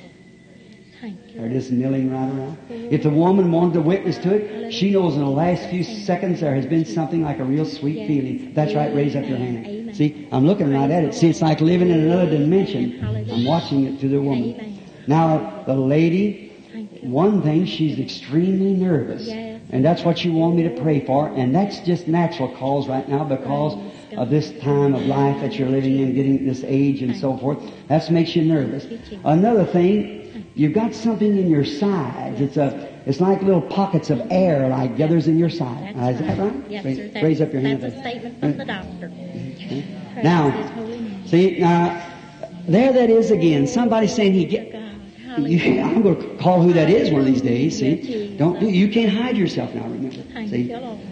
They're just milling right around. If the woman wanted to witness to it, she knows in the last few seconds there has been something like a real sweet feeling. That's right. Raise up your hand. See, I'm looking right at it. See, it's like living in another dimension. I'm watching it through the woman. Now, the lady, one thing, she's extremely nervous. And that's what you want me to pray for. And that's just natural cause right now because of this time of life that you're living in, getting this age and so forth. That makes you nervous. Another thing, you've got something in your sides. It's a, it's like little pockets of air like gathers in your side. Uh, is that right? Yes, raise, sir. That, raise up your hand. That's a statement from the doctor. Mm-hmm. Now, see, now, there that is again. Somebody saying he get. You, I'm going to call who that is one of these days. See, don't do. You can't hide yourself now. Remember, see,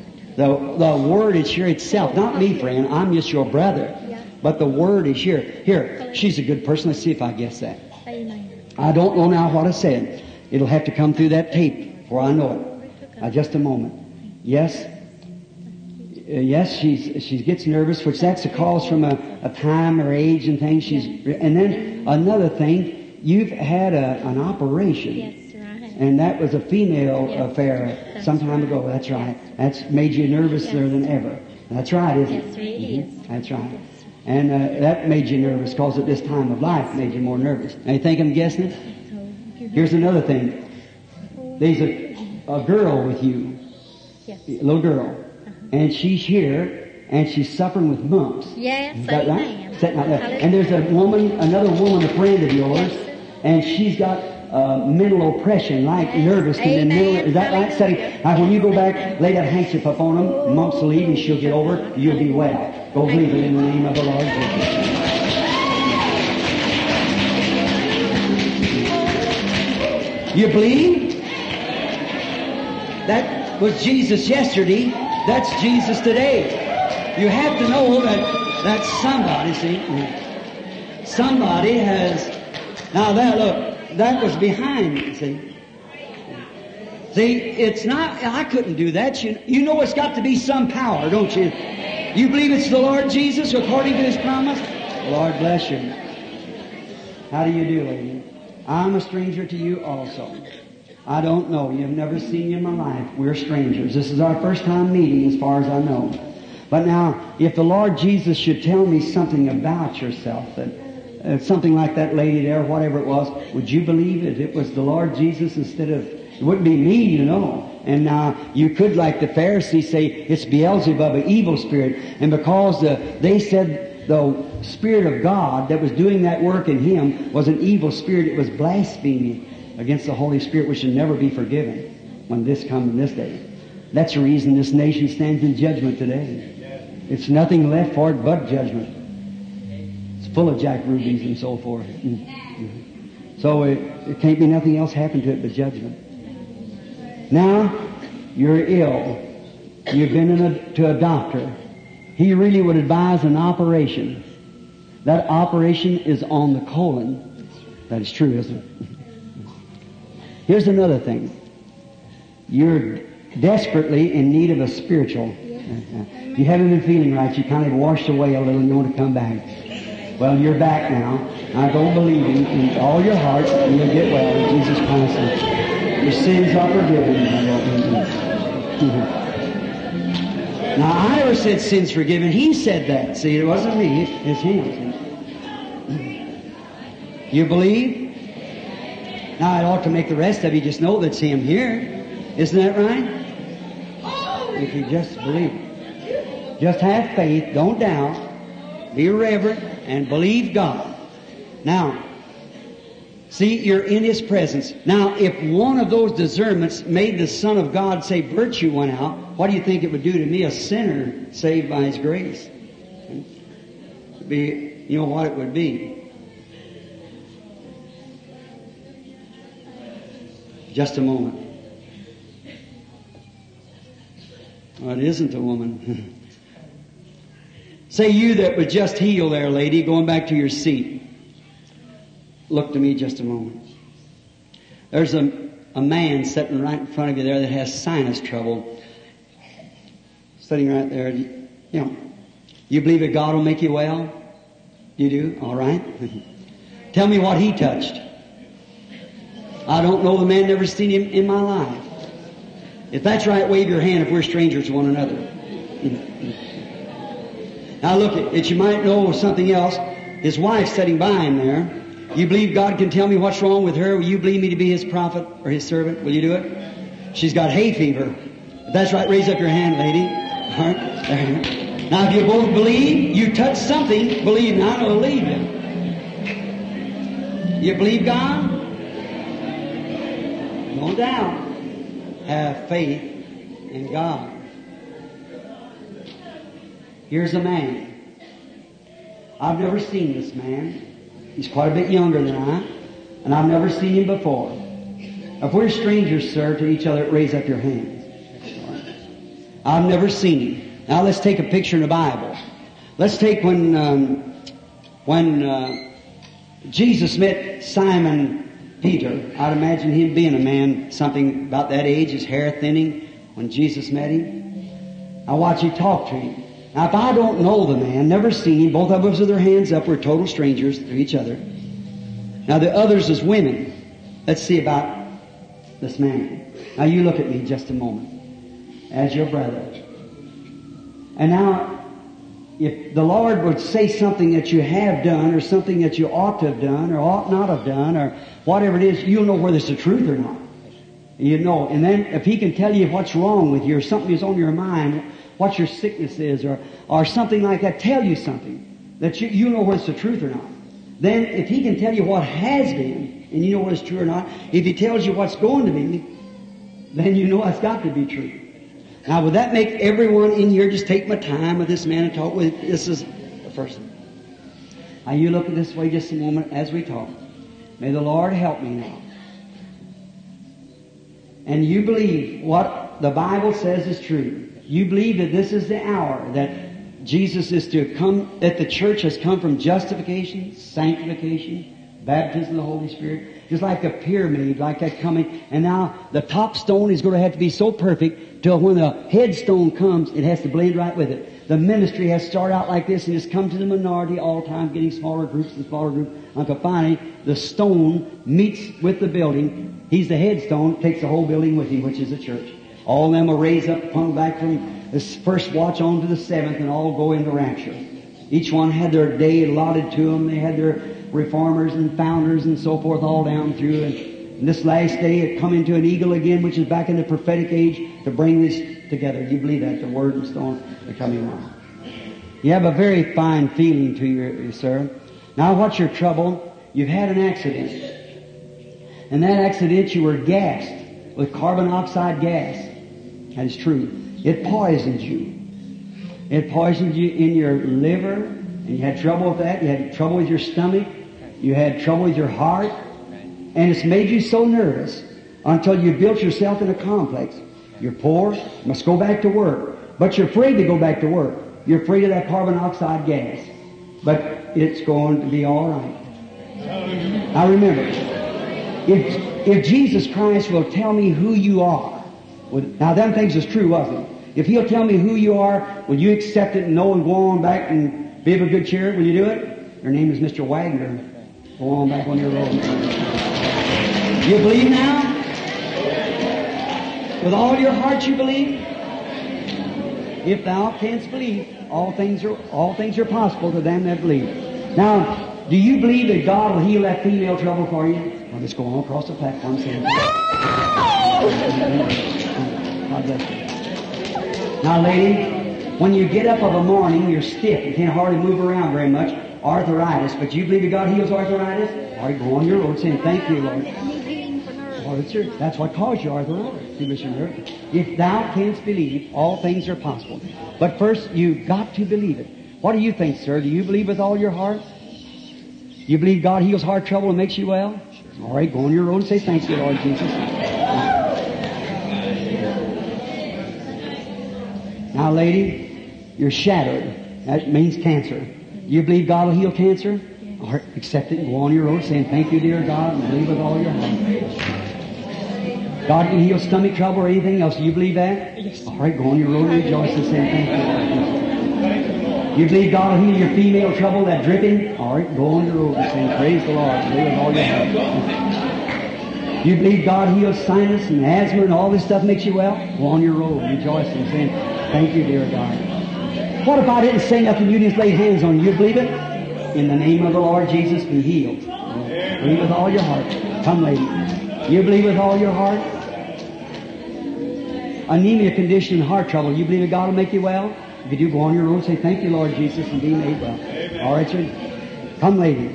the the word is here itself. Not me, friend. I'm just your brother. But the word is here. Here, she's a good person. Let's see if I guess that. I don't know now what I said. It'll have to come through that tape before I know it. Uh, just a moment. Yes. Uh, yes, she's she gets nervous, which that's a cause from a, a time or age and things. She's and then another thing. You've had a, an operation, yes, sir, I have. And that was a female yes, affair sir. some time ago. That's right. That's made you nervouser yes. than ever. That's right, isn't yes, it? Sir, it mm-hmm. is. That's right. Yes, and uh, that made you nervous because at this time of life made you more nervous. Now you think I'm guessing it? Here's another thing. There's a, a girl with you, yes. a little girl, uh-huh. and she's here, and she's suffering with mumps. Yes, is that right? Amen. Sitting out there. And there's a woman, another woman, a friend of yours, yes, and she's got uh, mental oppression, like yes. nervous. And mental, is that right? Hallelujah. Setting, like when you go back, lay that handkerchief up on them, mumps will leave, and she'll get over it. You'll be well. Go believe it in the name of the Lord Jesus. You believe? That was Jesus yesterday. That's Jesus today. You have to know that that's somebody, see. Somebody has... Now there, look, that was behind me, see. See, it's not... I couldn't do that. You, you know it's got to be some power, don't you? You believe it's the Lord Jesus according to His promise? Lord bless you. How do you do, lady? I'm a stranger to you also. I don't know. You've never seen you in my life. We're strangers. This is our first time meeting as far as I know. But now, if the Lord Jesus should tell me something about yourself, that uh, something like that lady there, whatever it was, would you believe it? It was the Lord Jesus instead of... It wouldn't be me, you know. And now, you could, like the Pharisees, say it's Beelzebub, an evil spirit. And because uh, they said the Spirit of God that was doing that work in him was an evil spirit, it was blasphemy. against the Holy Spirit, which should never be forgiven when this comes in this day. That's the reason this nation stands in judgment today. It's nothing left for it but judgment. It's full of Jack Rubies and so forth. Mm-hmm. So it, it can't be nothing else happen to it but judgment. Now, you're ill. You've been in a, to a doctor. He really would advise an operation. That operation is on the colon. That is true, isn't it? Here's another thing. You're desperately in need of a spiritual. You haven't been feeling right. You kind of washed away a little and you want to come back. Well, you're back now. Now go believing in all your heart and you'll get well in Jesus Christ. Your sins are forgiven. Now, I never said sins forgiven. He said that. See, it wasn't me. It's him. You believe? Now, it ought to make the rest of you just know that it's him here. Isn't that right? If you just believe. Just have faith. Don't doubt. Be reverent and believe God. Now, see, you're in His presence. Now, if one of those discernments made the Son of God say virtue went out, what do you think it would do to me, a sinner saved by His grace? It'd be, you know what it would be. Just a moment. Well, it isn't a woman. Say you that was just healed there, lady, going back to your seat. Look to me just a moment. There's a, a man sitting right in front of you there that has sinus trouble. Sitting right there. You know, you believe that God will make you well? You do? All right. Tell me what he touched. I don't know the man, never seen him in my life. If that's right, wave your hand if we're strangers to one another. Now look, that you might know something else. His wife's sitting by him there. You believe God can tell me what's wrong with her? Will you believe me to be His prophet or His servant? Will you do it? She's got hay fever. If that's right, raise up your hand, lady. All right. There. Now if you both believe, you touch something, believe. Now I don't believe it. You believe God? No doubt. Have faith in God. Here's a man. I've never seen this man. He's quite a bit younger than I, and I've never seen him before. If we're strangers, sir, to each other, raise up your hands. I've never seen him. Now let's take a picture in the Bible. Let's take when um, when uh, Jesus met Simon Peter. I'd imagine him being a man something about that age, his hair thinning, when Jesus met him. Now watch you talk to him. Now if I don't know the man, never seen him, both of us with their hands up, we're total strangers to each other. Now the others is women. Let's see about this man. Now you look at me just a moment as your brother. And now if the Lord would say something that you have done or something that you ought to have done or ought not have done or whatever it is, you'll know whether it's the truth or not. You know. And then if He can tell you what's wrong with you or something is on your mind, what your sickness is or, or something like that, tell you something that you, you know whether it's the truth or not. Then if He can tell you what has been and you know whether it's true or not, if He tells you what's going to be, then you know it's got to be true. Now, would that make everyone in here just take my time with this man and talk with? This is the first one. Now, you look at this way just a moment as we talk. May the Lord help me now. And you believe what the Bible says is true. You believe that this is the hour that Jesus is to come, that the church has come from justification, sanctification, baptism of the Holy Spirit. Just like a pyramid, like that coming. And now the top stone is going to have to be so perfect till when the headstone comes, it has to blend right with it. The ministry has started out like this and has come to the minority all the time, getting smaller groups and smaller groups. Until finally, the stone meets with the building. He's the headstone, takes the whole building with him, which is the church. All of them will raise up, come back from this first watch on to the seventh, and all go into rapture. Each one had their day allotted to them. They had their reformers and founders and so forth all down through. And this last day it come into an eagle again, which is back in the prophetic age, to bring this together. You believe that? The Word and stone are coming on. You have a very fine feeling to you, sir. Now what's your trouble? You've had an accident. And that accident you were gassed with carbon dioxide gas. That is true. It poisoned you. It poisoned you in your liver, and you had trouble with that. You had trouble with your stomach. You had trouble with your heart. And it's made you so nervous until you built yourself in a complex. You're poor, must go back to work. But you're afraid to go back to work. You're afraid of that carbon dioxide gas. But it's going to be all right. Now remember, if, if Jesus Christ will tell me who you are, now them things is true, wasn't it? If He'll tell me who you are, will you accept it and know and go on back and be of a good cheer? Will you do it? Your name is Mister Wagner. Go on back on your road. You believe now? With all your heart you believe? If thou canst believe, all things are all things are possible to them that believe. Now, do you believe that God will heal that female trouble for you? I'll just go on across the platform saying God bless you. Now, lady, when you get up of a morning, you're stiff. You can't hardly move around very much. Arthritis. But you believe that God heals arthritis? All right, go on your road saying, thank you, Lord. Oh, that's, your, that's what caused you arthritis. See, Mister Nerve. If thou canst believe, all things are possible. But first, you've got to believe it. What do you think, sir? Do you believe with all your heart? You believe God heals heart trouble and makes you well? All right, go on your road and say, thank you, Lord Jesus. Now, lady, you're shadowed. That means cancer. You believe God will heal cancer? All right, accept it and go on your road saying, thank you, dear God, and believe with all your heart. God can heal stomach trouble or anything else. Do you believe that? Yes. All right, go on your road and rejoice and say, thank you. You believe God will heal your female trouble, that dripping? All right, go on your road and say, praise the Lord, believe with all your heart. You believe God heals sinus and asthma and all this stuff makes you well? Go on your road and rejoice and say, thank you, dear God. What if I didn't say nothing, you just laid hands on you? You believe it? In the name of the Lord Jesus, be healed. Believe with all your heart. Come, lady. You believe with all your heart? Anemia condition and heart trouble. You believe that God will make you well? If you do, go on your road and say, thank you, Lord Jesus, and be made well. All right, sir. Come, lady.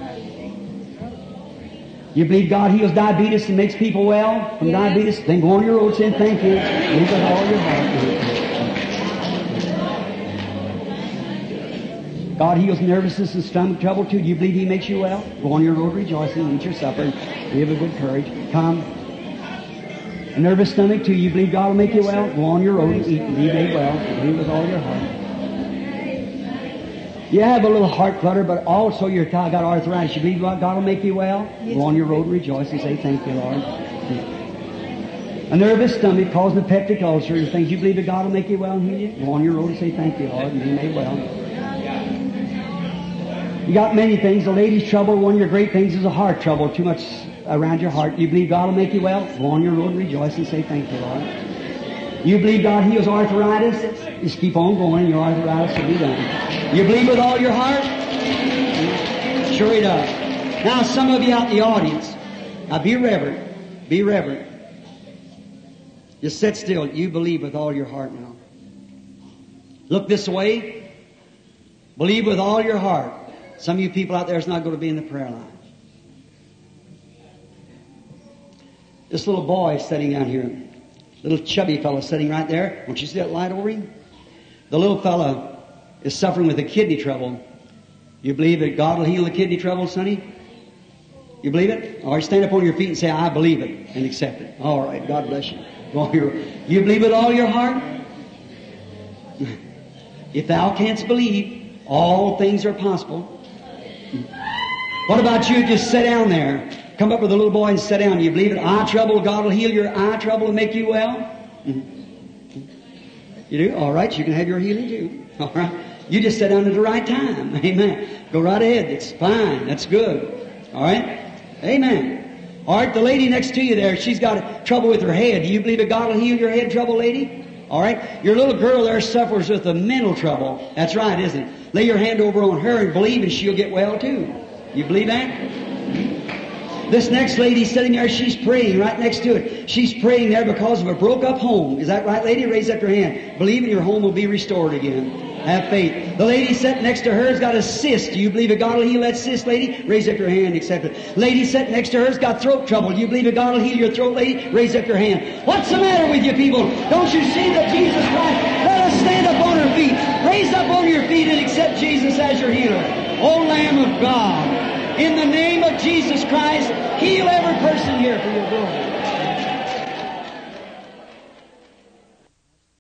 You believe God heals diabetes and makes people well from diabetes? Then go on your road saying, thank you. Believe with all your heart. God heals nervousness and stomach trouble too. Do you believe He makes you well? Go on your road rejoicing, eat your supper, be of a good courage. Come. A nervous stomach too. You believe God will make you well? Go on your road and eat and be made well. Believe with all your heart. You have a little heart flutter, but also you're got arthritis. You believe God will make you well? Go on your road and rejoice and say, thank you, Lord. A nervous stomach causing a peptic ulcer and things. You believe that God will make you well and heal you? Go on your road and say, thank you, Lord, and be made well. You got many things. The lady's trouble, one of your great things is a heart trouble, too much around your heart. You believe God will make you well? Go on your road and rejoice and say, thank you, Lord. You believe God heals arthritis? Just keep on going and your arthritis will be done. You believe with all your heart? Sure He does. Now, some of you out in the audience, now be reverent. Be reverent. Just sit still. You believe with all your heart now. Look this way. Believe with all your heart. Some of you people out there is not going to be in the prayer line. This little boy sitting down here, little chubby fellow sitting right there. Won't you see that light over him? The little fellow is suffering with a kidney trouble. You believe that God will heal the kidney trouble, sonny? You believe it? All right, stand up on your feet and say, I believe it, and accept it. All right, God bless you. Go on your, you believe with all your heart? If thou canst believe, all things are possible. What about you? Just sit down there. Come up with a little boy and sit down. You believe it? Eye trouble, God will heal your eye trouble and make you well? Mm-hmm. You do? All right, you can have your healing too. All right. You just sit down at the right time. Amen. Go right ahead. It's fine. That's good. All right. Amen. All right, the lady next to you there, she's got trouble with her head. Do you believe that God will heal your head trouble, lady? All right. Your little girl there suffers with a mental trouble. That's right, isn't it? Lay your hand over on her and believe and she'll get well too. You believe that? This next lady sitting there, she's praying right next to it. She's praying there because of a broke up home. Is that right, lady? Raise up your hand. Believe in your home will be restored again. Have faith. The lady sitting next to her has got a cyst. Do you believe that God will heal that cyst, lady? Raise up your hand, accept it. Lady sitting next to her has got throat trouble. Do you believe that God will heal your throat, lady? Raise up your hand. What's the matter with you people? Don't you see that Jesus Christ? Let us stand up on our feet. Raise up on your feet and accept Jesus as your healer. O Lamb of God, in the name of Jesus Christ, heal every person here for your glory.